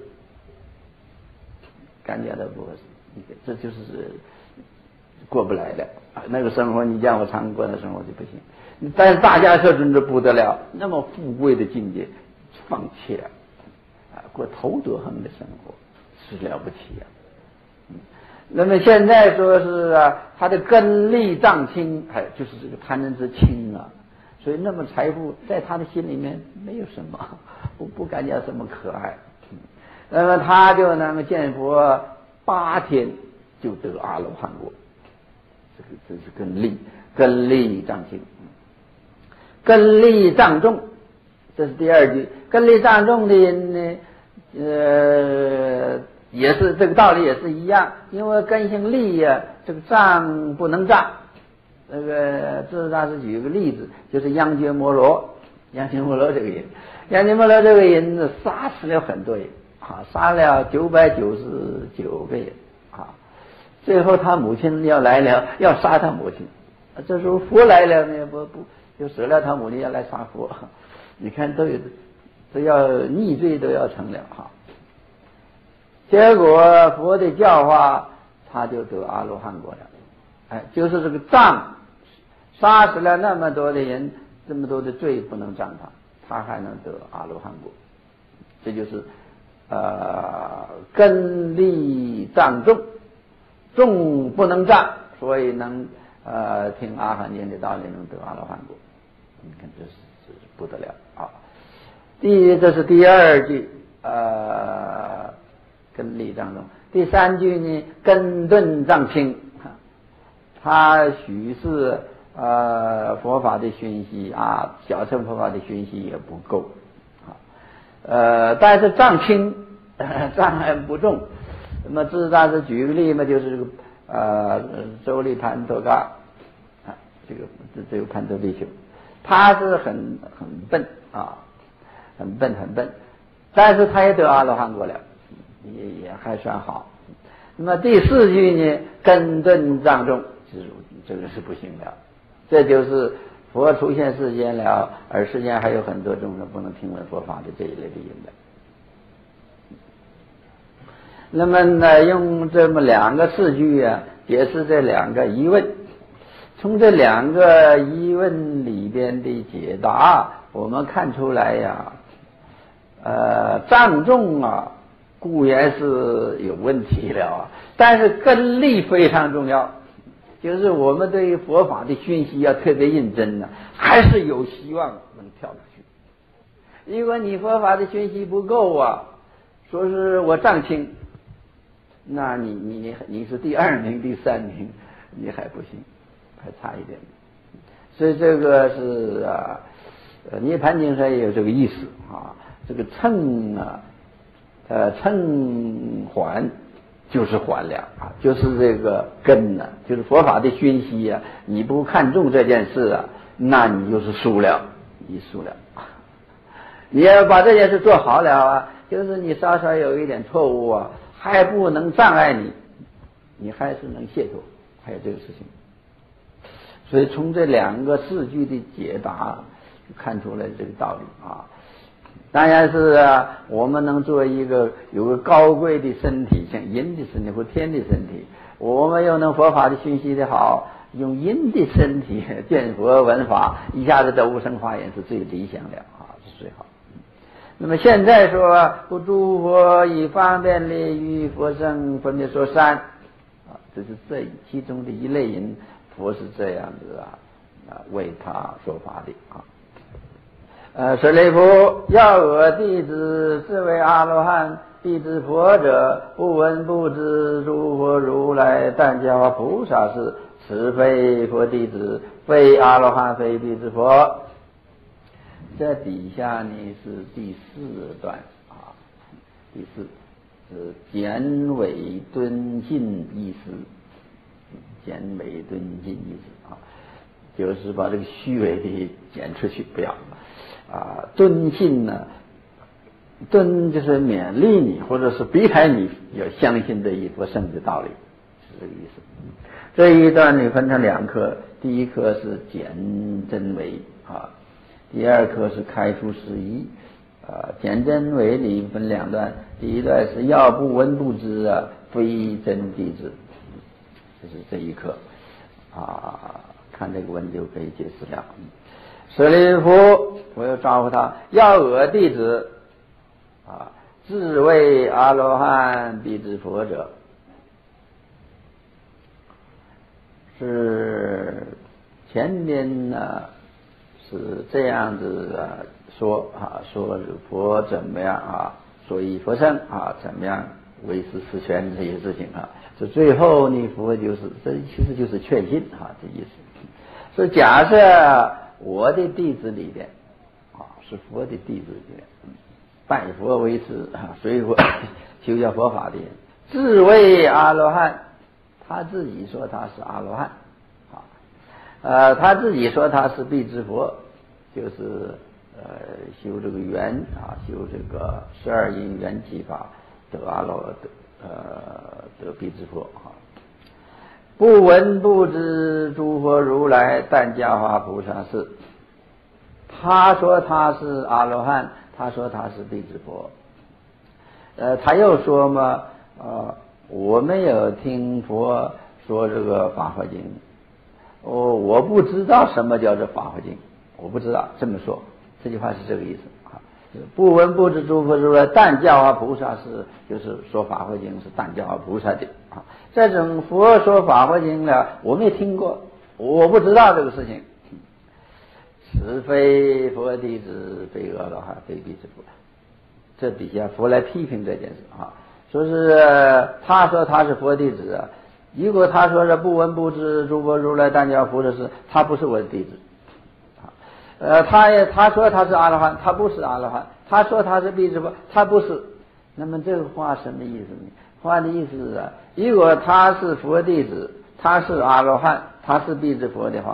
感觉到不合适，这就是过不来了啊！那个生活，你叫我常过的生活就不行。但是大迦叶尊者不得了，那么富贵的境界，放弃了啊，过头陀行的生活是了不起啊！嗯，那么现在说是啊，他的根利障轻，哎，就是这个贪嗔痴轻啊，所以那么财富在他的心里面没有什么，不不感觉什么可爱。那么他就能够见佛八天就得阿罗汉果，这个这是根利，根利障轻，根利障重，这是第二句。根利障重的人呢，呃，也是这个道理也是一样，因为根性利呀、啊，这个障不能障。那个智者大师举一个例子，就是央觉摩罗，央觉摩罗这个人，央觉摩罗这个人呢，杀死了很多人。啊，杀了九百九十九个人啊！最后他母亲要来了，要杀他母亲。这时候佛来了呢，不不就舍了他母亲要来杀佛。你看都有都要逆罪都要成了哈。结果佛的教化，他就得阿罗汉果了。哎，就是这个障，杀死了那么多的人，这么多的罪不能障他，他还能得阿罗汉果。这就是。呃，根利障重，重不能障，所以能呃听阿含经的道理，能得阿罗汉果。你看这是这是不得了啊！第这是第二句，呃，根利障重。第三句呢，根顿障轻，他许是呃佛法的熏习啊，小乘佛法的熏习也不够。呃，但是障轻，障还不重。那么智者大师举个例嘛，就是这个呃周利盘陀嘎， 这个这这个盘陀比丘，他是很很笨啊，很笨很笨，但是他也得阿罗汉过了，也也还算好。那么第四句呢，根顿藏重，这这个是不行的。这就是佛出现世间了，而世间还有很多众生不能听闻佛法的这一类的因的。那么呢，用这么两个四句啊，解释这两个疑问。从这两个疑问里边的解答，我们看出来呀，呃，藏重啊，固然是有问题了啊，但是根力非常重要。就是我们对于佛法的讯息要特别认真呢，还是有希望能跳出去。如果你佛法的讯息不够啊，说是我藏清，那你你你是第二名第三名，你还不行，还差一点。所以这个是啊，呃，涅槃经上也有这个意思啊，这个乘啊，呃，乘缓。就是还了啊，就是这个根呢、啊，就是佛法的熏习啊。你不看重这件事啊，那你就是输了，你输了。你要把这件事做好了啊，就是你稍稍有一点错误啊，还不能障碍你，你还是能解脱，还有这个事情。所以从这两个四句的解答，就看出来这个道理啊。当然是啊，我们能做一个有个高贵的身体，像阴的身体或天的身体，我们又能佛法的讯息的好，用阴的身体见佛闻法，一下子得无生法眼是最理想的啊，是最好。那么现在说，不诸佛以方便力与佛圣分别说三啊，这是这其中的一类人，佛是这样子啊啊为他说法的啊。呃，舍利弗，要我弟子是为阿罗汉，弟子佛者，不闻不知诸佛如来，但教菩萨是，此非佛弟子，非阿罗汉，非弟子佛。这底下呢是第四段啊，第四是简伪敦信意思，简伪敦信意思啊，就是把这个虚伪的剪出去，不要。啊，敦信呢，敦就是勉励你，或者是逼迫你要相信这一佛圣的道理，是这个意思。这一段呢分成两课，第一课是简真伪啊，第二课是开出释疑啊。简真伪里分两段，第一段是要不闻不知啊，非真弟子，这是这一课啊。看这个文就可以解释了。舍利弗，我要招呼他，要我弟子啊，自为阿罗汉，必知佛者，是前面呢是这样子啊说啊，说佛怎么样啊，所以佛圣啊怎么样维持十全这些事情啊，这最后呢佛就是这其实就是劝信啊这意思。所以假设我的弟子里边啊是佛的弟子里边，拜佛为师啊，随佛修教佛法的人，自为阿罗汉，他自己说他是阿罗汉啊，呃，他自己说他是必知佛，就是呃修这个缘啊，修这个十二因缘起法得阿罗得呃得必知佛啊。不闻不知诸佛如来，但教化菩萨是。他说他是阿罗汉，他说他是必知佛。呃，他又说嘛，呃，我没有听佛说这个法华经，哦，我不知道什么叫做法华经，我不知道这么说，这句话是这个意思啊。不闻不知诸佛如来，但教化菩萨是，就是说法华经是但教化菩萨的啊。这种佛说法华经了，我没听过，我不知道这个事情。此非佛弟子，非阿罗汉，非必知佛。这底下佛来批评这件事啊，说是他说他是佛弟子啊，如果他说是不闻不知诸佛如来但教菩萨是，他不是我的弟子。呃，他也他说他是阿罗汉，他不是阿罗汉；他说他是必知佛，他不是。那么这个话什么意思呢？话的意思是啊，如果他是佛弟子，他是阿罗汉，他是必知佛的话，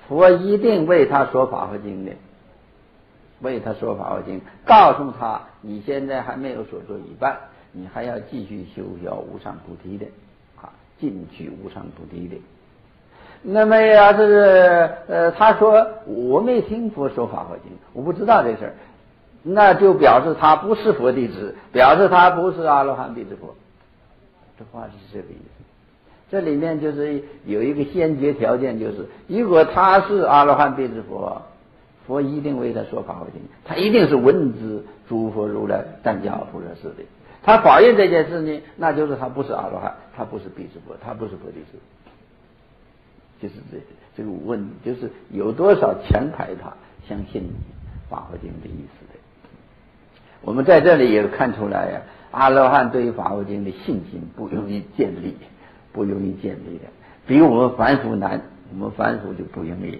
佛一定为他说法华经的，为他说法华经，告诉他你现在还没有所做一半，你还要继续修小无上菩提的啊，进取无上菩提的。那么要是呃他说我没听佛说法华经，我不知道这事儿，那就表示他不是佛弟子，表示他不是阿罗汉弟子佛。这话是这个意思。这里面就是有一个先决条件，就是如果他是阿罗汉弟子佛，佛一定为他说法华经，他一定是闻知诸佛如来但教菩萨是的。他否认这件事呢，那就是他不是阿罗汉，他不是弟子佛，他不是佛弟子。就是这这个问，就是有多少强排他相信法华经的意思的。我们在这里也看出来呀、啊，阿罗汉对于法华经的信心不容易建立，不容易建立的，比我们凡夫难，我们凡夫就不容易。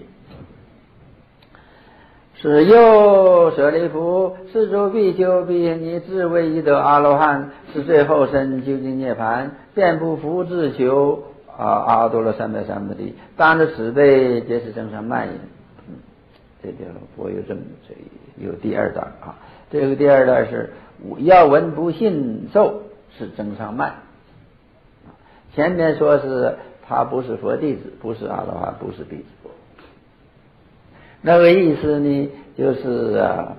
是又舍利弗，是诸比丘比尼自为一得阿罗汉，是最后生究竟涅槃，遍不复自求啊阿多罗三藐三菩提，当着此辈皆是增上慢也。嗯，这就佛有这么这有第二段啊，这个第二段是要闻不信受是增上慢。前面说是他不是佛弟子，不是阿罗汉，不是弟子佛。那个意思呢，就是啊，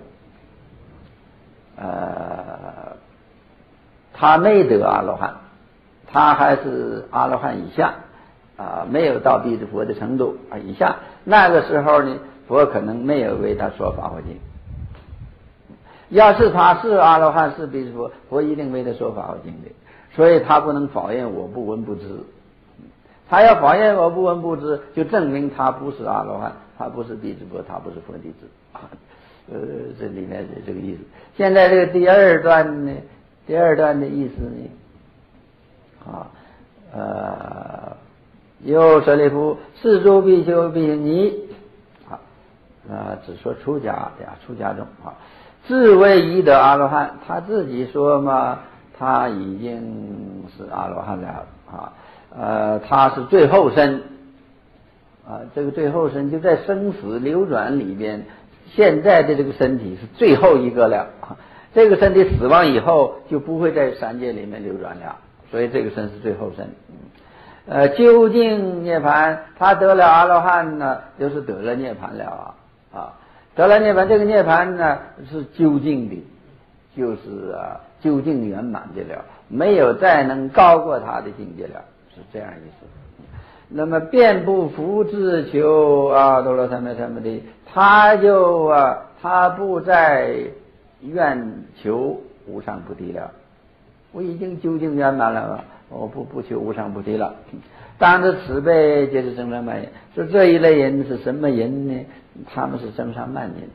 呃，他没得阿罗汉，他还是阿罗汉以下啊，没有到弟子佛的程度啊以下。那个时候呢，佛可能没有为他说法华经。要是他是阿罗汉，是弟子佛，佛一定为他说法华经的。所以他不能否认我不闻不知。他要否认我不闻不知，就证明他不是阿罗汉，他不是弟子佛，他不是佛弟子啊。呃，这里面是这个意思。现在这个第二段呢，第二段的意思呢，啊，呃，又舍利弗，是诸比丘比尼，啊，啊，只说出家呀，出家众啊，自为一得阿罗汉，他自己说嘛，他已经是阿罗汉了啊。呃，他是最后生啊，这个最后生就在生死流转里边，现在的这个身体是最后一个了啊。这个身体死亡以后就不会在三界里面流转了，所以这个身是最后生。呃，究竟涅槃，他得了阿罗汉呢，就是得了涅槃了啊啊，得了涅槃，这个涅槃呢是究竟的，就是啊究竟圆满的了，没有再能高过他的境界了。是这样意思。那么遍不复自求啊多罗三藐三菩提，他就啊他不再愿求无上菩提了，我已经究竟圆满了，我不不求无上菩提了。当着慈悲皆是增上慢人，说这一类人是什么人呢？他们是增上慢人。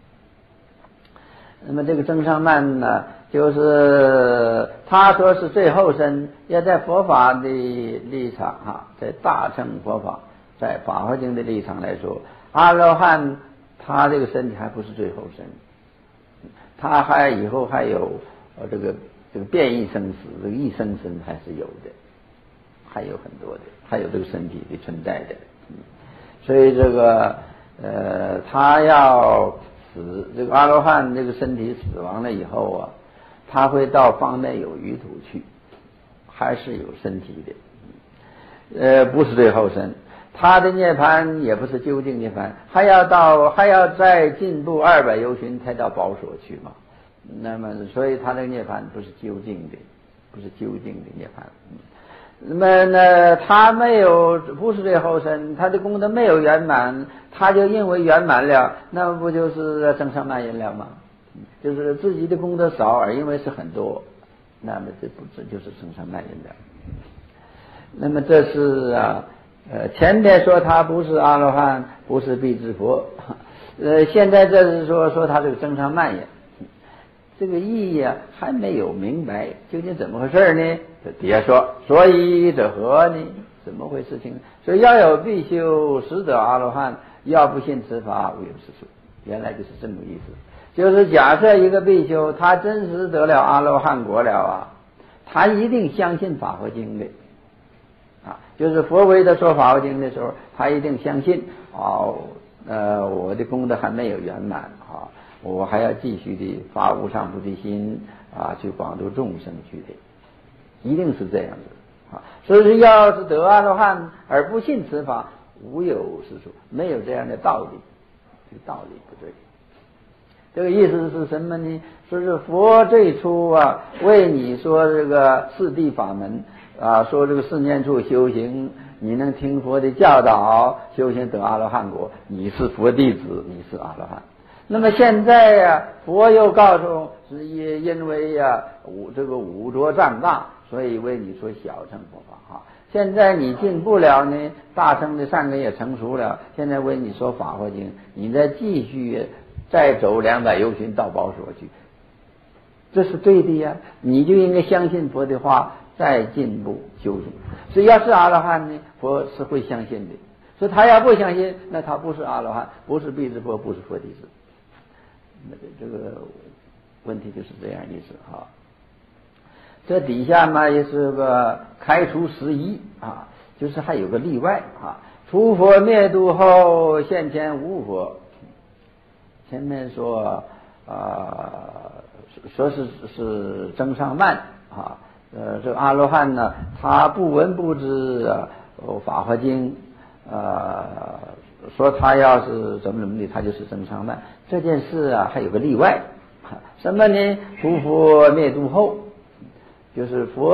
那么这个增上慢呢，就是他说是最后生，也在佛法的立场哈，在大乘佛法，在法华经的立场来说，阿罗汉他这个身体还不是最后生，他还以后还有呃这个这个变异生死，这个一生生还是有的，还有很多的，还有这个身体的存在的。所以这个呃他要死，这个阿罗汉这个身体死亡了以后啊，他会到方内有余土去，还是有身体的，呃，不是最后生。他的涅槃也不是究竟涅槃，还要到还要再进步二百由旬才到宝所去嘛。那么，所以他的涅槃不是究竟的，不是究竟的涅槃。那么呢，他没有不是最后生，他的功德没有圆满，他就认为圆满了，那不就是增上慢人了吗？就是自己的功德少而因为是很多，那么这不这就是增上慢人了。那么这是啊，呃，前面说他不是阿罗汉，不是辟支佛，呃，现在这是说说他这个增上慢人。这个意义啊还没有明白究竟怎么回事呢？这底下说，所以者何呢？怎么回事情？所以要有必修实得阿罗汉，要不信此法无有是处。原来就是这么意思，就是假设一个必修他真实得了阿罗汉果了啊，他一定相信法华经的啊， 就是佛为他说法华经的时候，他一定相信哦，呃，我的功德还没有圆满啊，我还要继续的发无上菩提心啊，去广度众生去的，一定是这样子啊。所以要是得阿罗汉而不信此法，无有是说，没有这样的道理，这个道理不对。这个意思是什么呢？说是佛最初啊，为你说这个四谛法门啊，说这个四念处修行，你能听佛的教导，修行得阿罗汉果，你是佛弟子，你是阿罗汉。那么现在呀、啊，佛又告诉是因因为呀、啊、五这个五浊障大，所以为你说小乘佛法哈。现在你进不了呢，大乘的善根也成熟了，现在为你说法华经，你再继续再走两百由旬到宝所去，这是对的呀。你就应该相信佛的话，再进步修行。所以要是阿罗汉呢，佛是会相信的。所以他要不相信，那他不是阿罗汉，不是辟支佛，不是佛弟子。那个这个问题就是这样意思哈。这底下嘛也是个开除十一啊，就是还有个例外啊。除佛灭度后，现前无佛。前面说啊、呃，说是是增上慢啊，呃，这个阿罗汉呢，他不闻不知啊，法华经，呃，说他要是怎么怎么的，他就是增上慢。这件事啊，还有个例外，什么呢？除佛灭度后，就是佛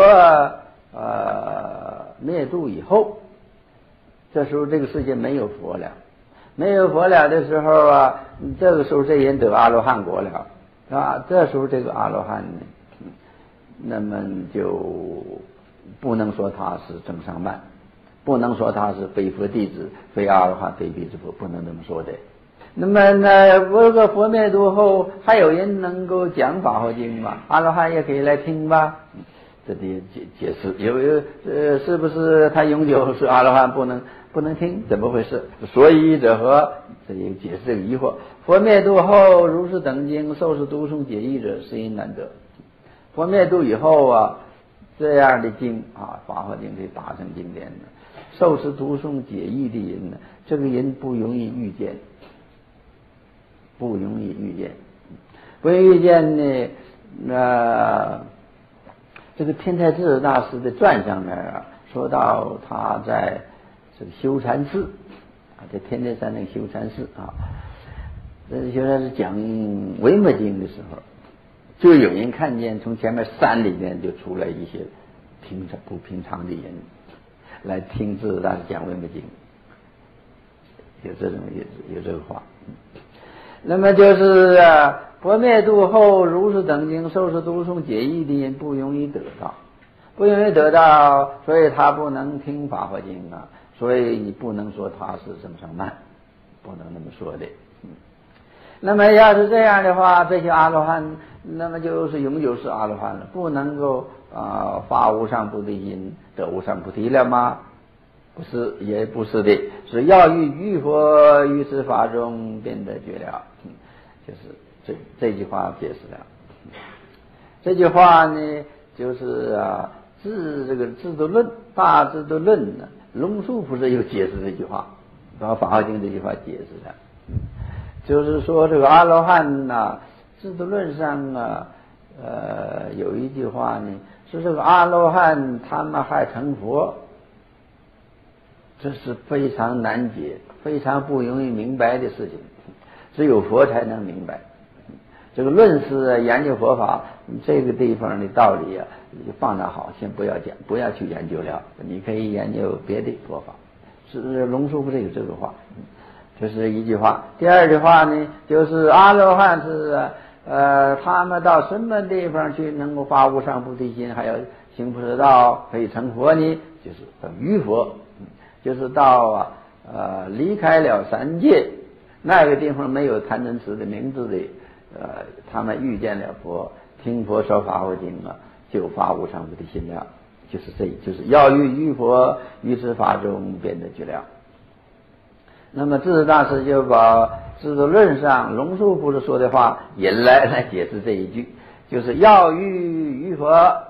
呃灭度以后，这时候这个世界没有佛了。没有佛了的时候啊，这个时候这人得阿罗汉果了，是吧？这时候这个阿罗汉呢，那么就不能说他是增上慢，不能说他是非佛弟子，非阿罗汉，非辟支佛，不能这么说的。那么呢，这个佛灭度后，还有人能够讲法华经吗？阿罗汉也可以来听吧？这得解解释，有有呃，是不是他永久是阿罗汉不能不能听？怎么回事？所以者何？这也解释这个疑惑。佛灭度后，如是等经受持读诵解义者，是因难得。佛灭度以后啊，这样的经啊，法华经这大乘经典呢，受持读诵解义的人呢，这个人不容易遇见，不容易遇见，不容易遇见呢，那、呃。这个天台智大师的传上面啊，说到他在这个修禅寺啊，在天台山那个修禅寺啊，这修禅寺讲维摩经的时候，就有人看见从前面山里面就出来一些平常不平常的人来听智大师讲维摩经，有这种有有这个话。那么就是啊，佛灭度后，如是等经受持读诵解义的人不容易得到，不容易得到，所以他不能听法华经啊，所以你不能说他是增上慢，不能那么说的。嗯，那么要是这样的话，这些阿罗汉，那么就是永久是阿罗汉了，不能够啊、呃、发无上菩提心，得无上菩提了吗？不是，也不是的，是要欲于佛于此法中变得绝了，嗯，就是这这句话解释了。这句话呢，就是啊，智这个智度论大智度论呢，龙树不是又解释这句话，把法华经这句话解释了，嗯，就是说这个阿罗汉呐，智度论上啊，呃，有一句话呢，是这个阿罗汉他们还成佛。这是非常难解，非常不容易明白的事情，只有佛才能明白。这个论师研究佛法，这个地方的道理啊，就放那好，先不要讲，不要去研究了，你可以研究别的佛法。是龙树不是有这个话，这是一句话。第二句话呢，就是阿罗汉是呃，他们到什么地方去能够发无上菩提心，还有行菩萨道，可以成佛呢？就是等于佛。就是到啊呃离开了三界，那个地方没有贪嗔痴的名字的，呃，他们遇见了佛，听佛说法华经啊，就发无上菩提心了。就是这，就是要欲于佛于此法中变得绝了。那么智大师就把智度论上龙树不是说的话引来来解释这一句，就是要欲于佛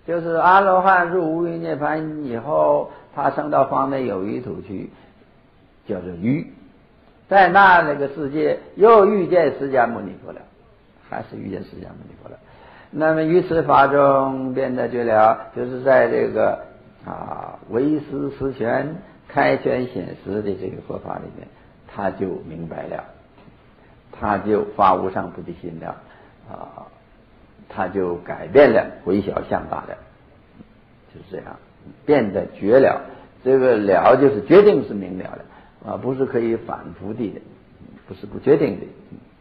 就是阿罗汉入无余涅盘以后，他升到方面有余土去，叫做余，在那那个世界又遇见释迦牟尼佛了，还是遇见释迦牟尼佛了。那么于此法中变得觉了，就是在这个啊唯识实权开权显实的这个佛法里面，他就明白了，他就发无上菩提心了啊，他就改变了，回小向大了，就是这样，变得绝了。这个了就是决定是明了的啊，不是可以反复的，不是不决定的。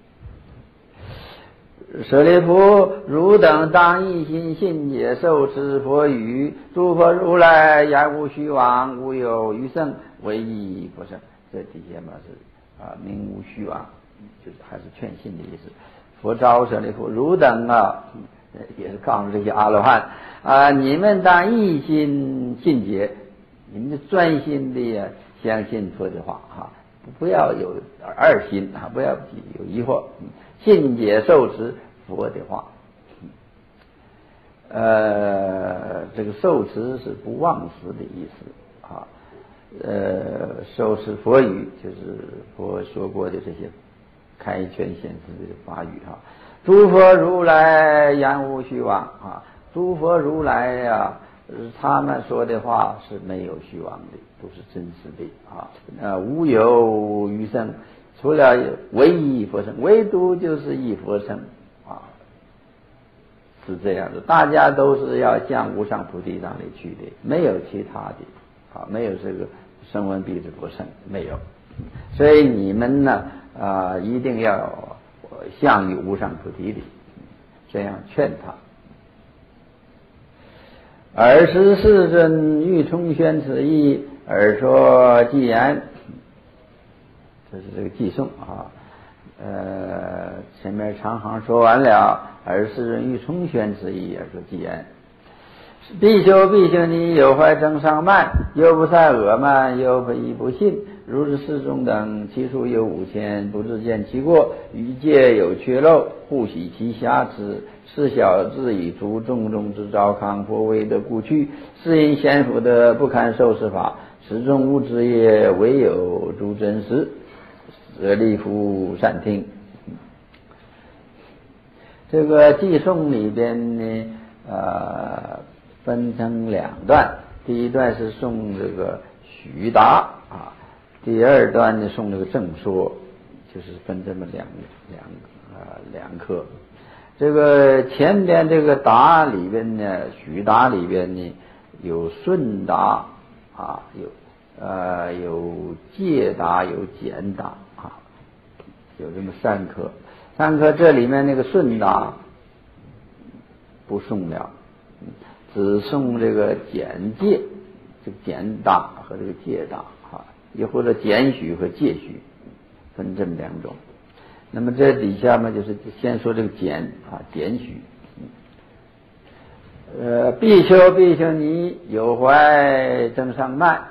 舍利弗，汝等当一心信解受持佛语，诸佛如来言无虚妄，无有余圣，唯一不胜。这底下嘛是啊，名无虚妄，就是还是劝信的意思。佛召舍利弗，汝等啊，也是告诉这些阿罗汉啊，你们当一心信解，你们就专心的相信佛的话啊，不要有二心啊，不要有疑惑。信解受持佛的话，呃，这个受持是不忘失的意思啊。呃，受持佛语就是佛说过的这些开权显实的法语哈。诸佛如来言无虚妄啊，诸佛如来呀、啊，他们说的话是没有虚妄的，都是真实的啊。呃，无有余圣。除了唯一佛乘，唯独就是一佛乘啊，是这样的。大家都是要向无上菩提那里去的，没有其他的啊，没有这个声闻弟子佛乘，没有。所以你们呢啊，一定要向于无上菩提的，这样劝他。尔时世尊欲重宣此义，而说偈言。这是这个偈颂啊，呃，前面长行说完了，而世尊欲重宣此义，而说偈言：必修必修尼，有怀增上慢，有不善恶慢，有不疑不信。如是世众等，其数有五千，不自见其过，于戒有缺漏，护喜其瑕疵。是小自以诸众中之昭康佛为的故去，是因贤福的不堪受是法，此众无知也，唯有诸真实。舍利弗善听。这个偈颂里边呢，呃，分成两段，第一段是颂这个许答啊，第二段呢颂这个正说，就是分这么两两啊、呃、两课。这个前边这个答里边呢，许答里边呢有顺答啊，有呃有戒答，有简答。有这么三科，三科这里面那个顺答不送了，只送这个简戒，这个简答和这个戒答啊，也或者简许和戒许，分这么两种。那么这底下嘛，就是先说这个简啊，简许。呃，必修必修尼，有怀增上慢，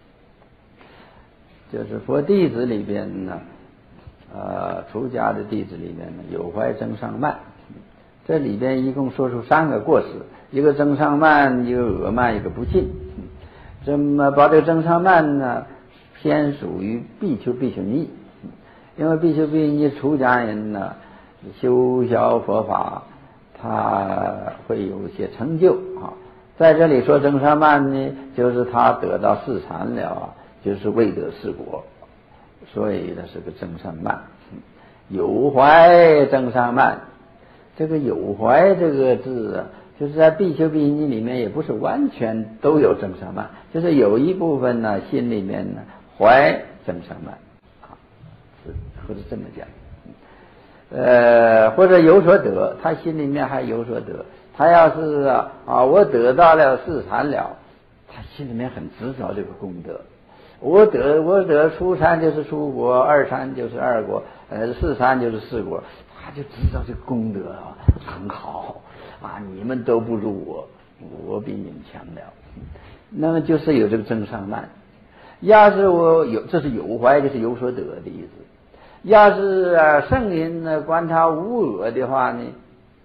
就是佛弟子里边呢。呃，出家的弟子里面呢，有怀增上慢，这里边一共说出三个过失，一个增上慢，一个恶慢，一个不信。这么把这个增上慢呢，偏属于必修必修尼，因为必修必修尼出家人呢，修学佛法，他会有一些成就啊。在这里说增上慢呢，就是他得到四禅了啊，就是未得四果。所以呢是个增上慢，有怀增上慢。这个有怀这个字啊，就是在必修必修尼里面也不是完全都有增上慢，就是有一部分呢心里面呢怀增上慢啊，是或者这么讲，呃或者有所得，他心里面还有所得。他要是啊啊我得到了四禅了，他心里面很执着这个功德。我得我得初禅就是初果，二禅就是二果，呃四禅就是四果，他就知道这个功德啊很好啊，你们都不如我，我比你们强了。那么就是有这个增上慢。要是我有，这是有怀，就是有所得的意思。要是啊圣人呢观他无我的话呢，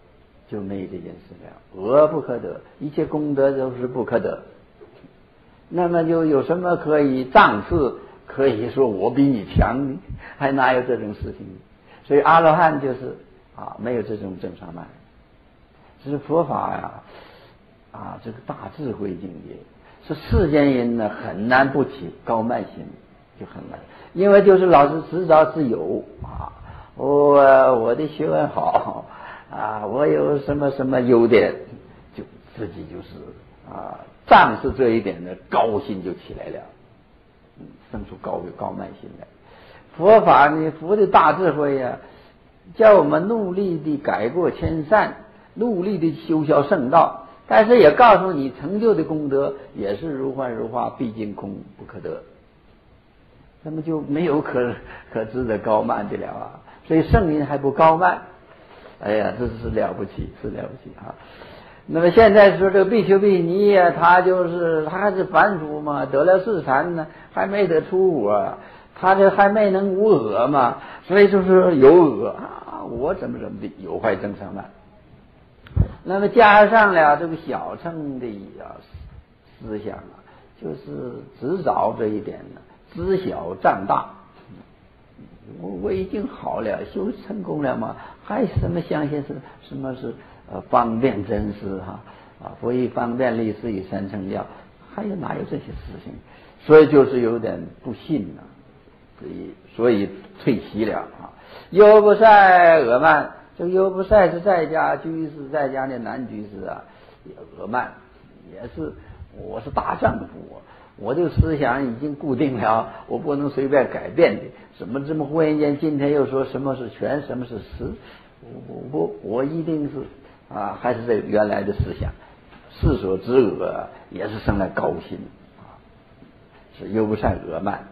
就没这件事了。恶不可得，一切功德都是不可得。那么就有什么可以仗势，可以说我比你强呢？还哪有这种事情？所以阿罗汉就是啊，没有这种正常慢。这是佛法呀，啊，这个大智慧境界，是世间人呢很难不起高慢心，就很难，因为就是老是自找自有啊，我我的学问好啊，我有什么什么优点，就自己就是啊，仗势这一点呢，高兴就起来了，嗯，生出高高慢心来。佛法呢，佛的大智慧呀、啊，叫我们努力的改过迁善，努力的修销圣道，但是也告诉你，成就的功德也是如幻如化，毕竟空不可得。那么就没有可可知的高慢的了啊！所以圣人还不高慢，哎呀，这是了不起，是了不起啊！那么现在说这个比丘比尼呀，他就是他还是凡夫嘛，得了四禅呢，还没得出我，他这还没能无我嘛，所以就是有我啊，我怎么怎么的，有坏正常慢。那么加上了这个小乘的啊思想啊，就是只找这一点呢，知小占大。我我已经好了，修成功了嘛，还什么相信是什么是呃方便真实哈啊？佛以方便利事以三乘教，还有哪有这些事情？所以就是有点不信呐、啊，所以所以退席了啊。优不塞俄曼，这个优不塞是在家居士，在家的男居士啊，俄曼也是我是大丈夫。我这个思想已经固定了，我不能随便改变的。怎么这么忽然间今天又说什么是全，什么是实？我我我一定是啊，还是这原来的思想。世所知恶也是生来高兴啊，是优不善恶慢，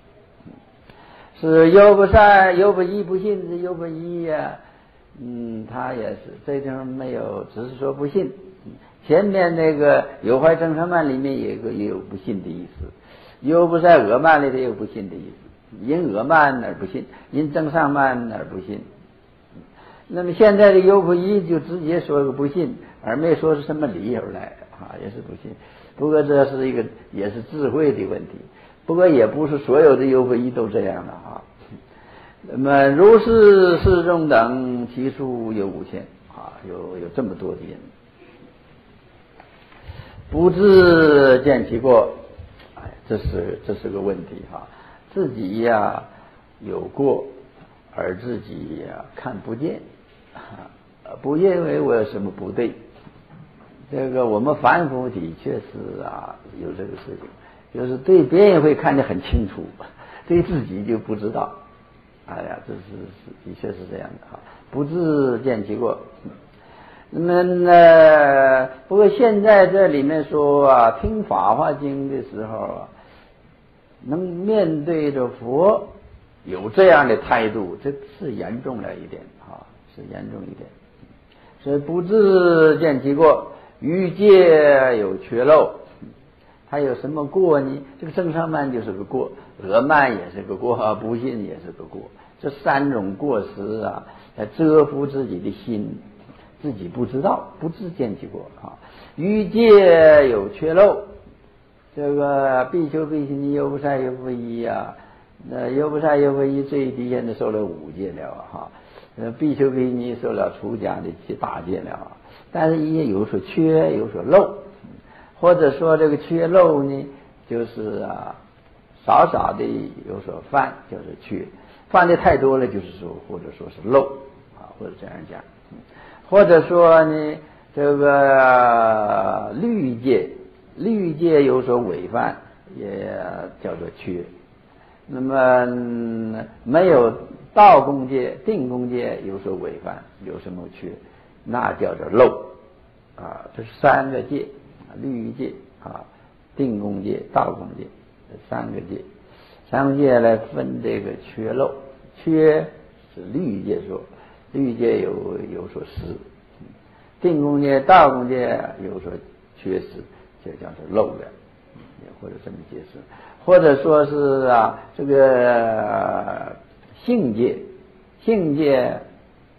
是优不善优不依不信是优不依呀，嗯，他也是这地方没有，只是说不信。前面那个有坏正常慢里面也有个也有不信的意思，有不在恶慢里头也有不信的意思，因恶慢而不信，因正上慢而不信。那么现在的有不依就直接说个不信，而没说是什么理由来啊，也是不信。不过这是一个也是智慧的问题，不过也不是所有的有不依都这样的啊。那么如是四众等，其数有五千啊，有有这么多的人。不自见其过，哎，这是这是个问题哈。自己呀有过，而自己呀看不见，不认为我有什么不对。这个我们凡夫的确是啊有这个事情，就是对别人会看得很清楚，对自己就不知道。哎呀，这是是的确是这样的哈。不自见其过。那么呢？不过现在这里面说啊，听《法华经》的时候啊，能面对着佛有这样的态度，这是严重了一点啊，是严重一点。所以不自见其过，欲界有缺漏，还有什么过呢？这个正上慢就是个过，恶慢也是个过，不信也是个过，这三种过失啊，来遮伏自己的心。自己不知道，不自见其过啊。欲界有缺漏，这个比丘比丘尼优不善优不依啊，那优不善优不依最低限度受了五戒了哈，呃，比丘比尼受了出家的七大戒了啊。但是也有所缺，有所漏，或者说这个缺漏呢，就是啊，少少的有所犯，就是缺；犯的太多了，就是说或者说是漏啊，或者这样讲。或者说呢，这个律戒，律戒有所违犯，也叫做缺。那么没有道功戒、定功戒有所违犯，有什么缺？那叫做漏啊。这是三个戒，律戒啊、定功戒、道功戒，这三个戒，三个戒来分这个缺漏。缺是律戒说。律戒有有所失，定功戒、道功戒有所缺失，就叫做漏了，或者这么解释，或者说是啊，这个性戒，性戒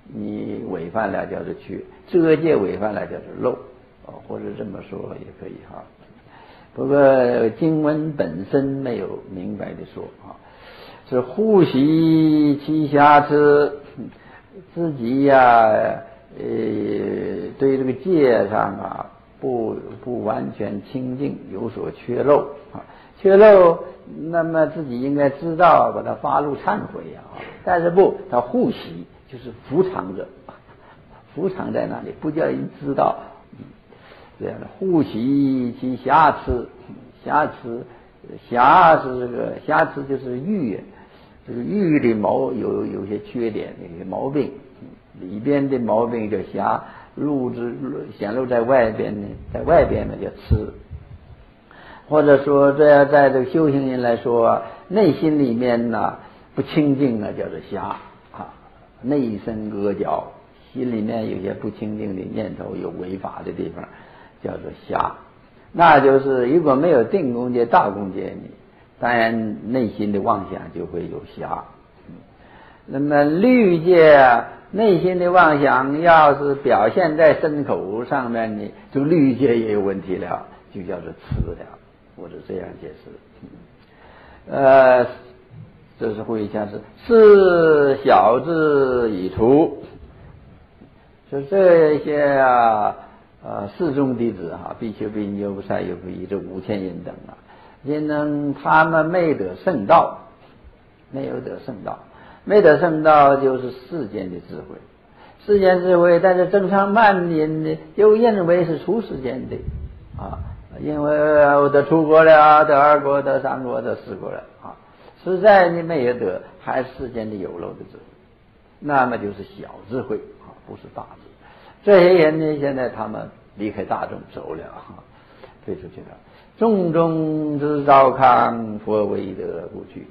你违犯了叫做缺，遮戒违犯了叫做漏，或者这么说也可以哈。不过经文本身没有明白的说啊，是护习其瑕疵，自己呀、啊，呃，对这个戒上啊，不不完全清净，有所缺漏啊，缺漏，那么自己应该知道，把它发露忏悔啊，但是不，他护习就是伏藏着，伏藏在那里，不叫人知道。这样的护习其瑕疵，瑕疵，瑕是这个瑕疵就是玉，这个玉的毛有有些缺点，有些毛病，里边的毛病叫瑕，露之显露在外边呢，在外边呢叫疵。或者说，这样在这个修行人来说，内心里面呢不清净啊，叫做瑕啊，内生恶角，心里面有些不清净的念头，有违法的地方，叫做瑕。那就是如果没有定功戒、大功戒呢，当然内心的妄想就会有瑕。那么律戒啊，内心的妄想要是表现在身口上面呢，这个律戒也有问题了，就叫做疵了。或者这样解释，呃，这是会像是是小智已除，就这些啊，呃，四众弟子哈、啊，比丘、比尼、优婆塞、优婆夷这五千人等啊，因呢他们没得圣道，没有得圣道，没得圣道就是世间的智慧，世间智慧，但是正常慢人呢，又认为是出世间的啊。因为我得出国了，得二国，得三国，得四国了啊！实在你没有得，还是世间的有漏的智慧，那么就是小智慧啊，不是大智。这些人呢，现在他们离开大众走了啊，退出去了。众中之昭康，佛为得不去。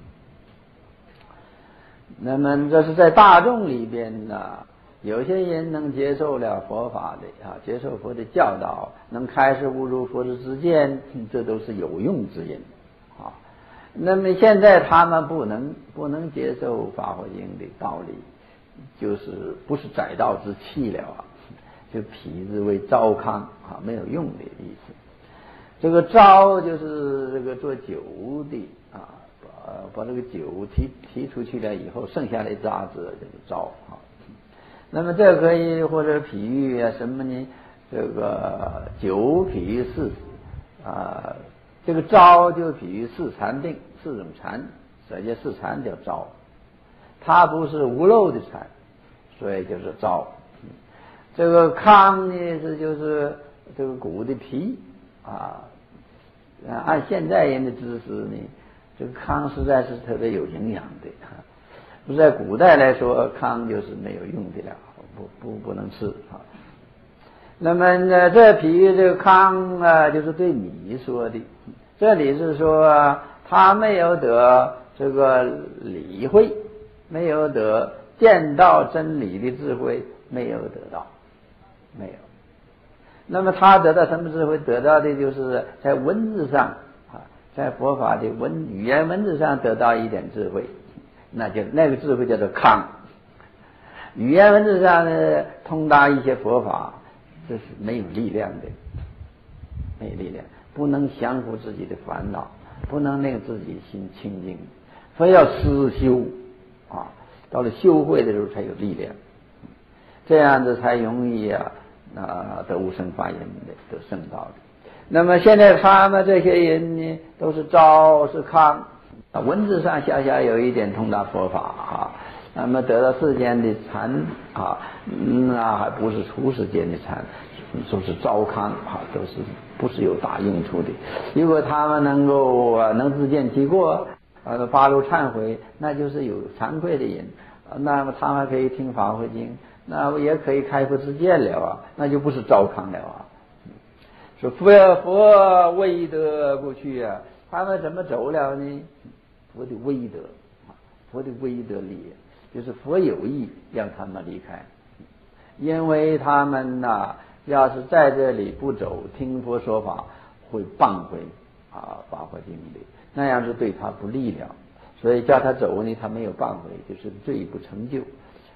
那么这是在大众里边呢。有些人能接受了佛法的啊，接受佛的教导，能开示悟入佛的知见，这都是有用之人啊。那么现在他们不能不能接受法华经的道理，就是不是载道之器了啊，就匹之为糟糠啊，没有用的意思。这个糟就是这个做酒的啊，把把这个酒提提出去了以后，剩下的渣子就是糟啊。那么这可以或者比喻啊什么呢？这个酒比喻四啊，这个糟就比喻四禅定，四种禅，这些四禅叫糟，它不是无漏的禅，所以就是糟。这个糠呢是就是这个骨的皮啊，按现在人的知识呢，这个糠实在是特别有营养的。不在古代来说，糠就是没有用的了，不不不能吃啊。那么呢，这比喻这个糠啊，就是对米说的。这里是说他没有得这个理会，没有得见到真理的智慧，没有得到，没有。那么他得到什么智慧？得到的就是在文字上啊，在佛法的文语言文字上得到一点智慧。那就那个智慧叫做糠，语言文字上呢通达一些佛法，这是没有力量的，没有力量，不能降服自己的烦恼，不能令自己心清净，非要思修啊，到了修会的时候才有力量，这样子才容易啊啊得无生法忍的，得圣道的。那么现在他们这些人呢，都是糟是糠。文字上小小有一点通达佛法啊，那么得到世间的禅啊，那还不是出世间的禅，说是糟糠啊，都是不是有大用处的。如果他们能够啊能自见其过，啊发露忏悔，那就是有惭愧的人，那么他们可以听法华经，那也可以开佛知见了啊，那就不是糟糠了啊。说佛佛未得不去啊，他们怎么走了呢？佛的威德，佛的威德力，就是佛有意让他们离开，因为他们呐、啊，要是在这里不走，听佛说法，会谤回啊《法华经》的，那样是对他不利了。所以叫他走呢，他没有谤回，就是罪不成就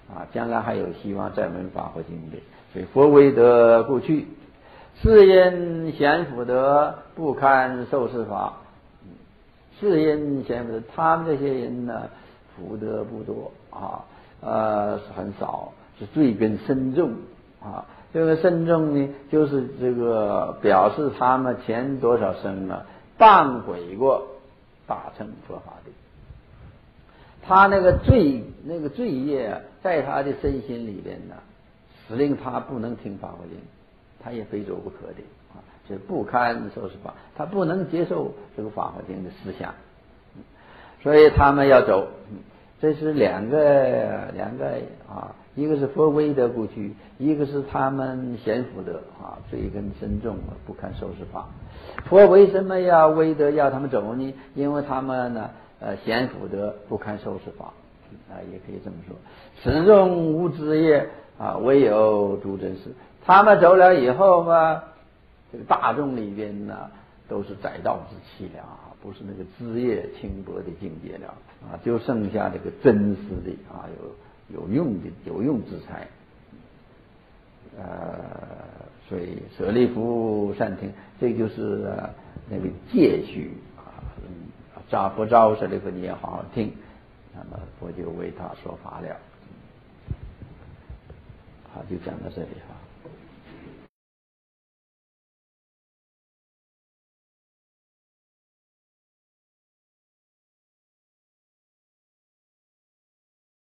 啊，将来还有希望再闻法华经的。所以佛为德故去，是因贤福德不堪受是法。是因贤福德，他们这些人呢，福德不多啊，呃，很少，是罪根深重啊。这个深重呢，就是这个表示他们前多少生啊，谤毁过大乘佛法的。他那个罪那个罪业啊，在他的身心里边呢，使令他不能听法华经，他也非走不可的啊，这不堪受是法，他不能接受这个法华经的思想，所以他们要走。这是两个两个啊，一个是佛威德故去，一个是他们贤福德啊，罪根深重，不堪受是法。佛为什么要威德要他们走呢？因为他们呢，呃，贤福德不堪受是法啊，也可以这么说。此众无知业啊，唯有诸真实。他们走了以后嘛，这个大众里边呢，都是载道之气了啊，不是那个枝叶轻薄的境界了啊，就剩下这个真实的啊，有有用的有用之才。呃，所以舍利弗善听，这就是、呃、那个戒序啊。嗯，招佛招舍利弗，你也好好听，那么佛就为他说法了。好，就讲到这里哈。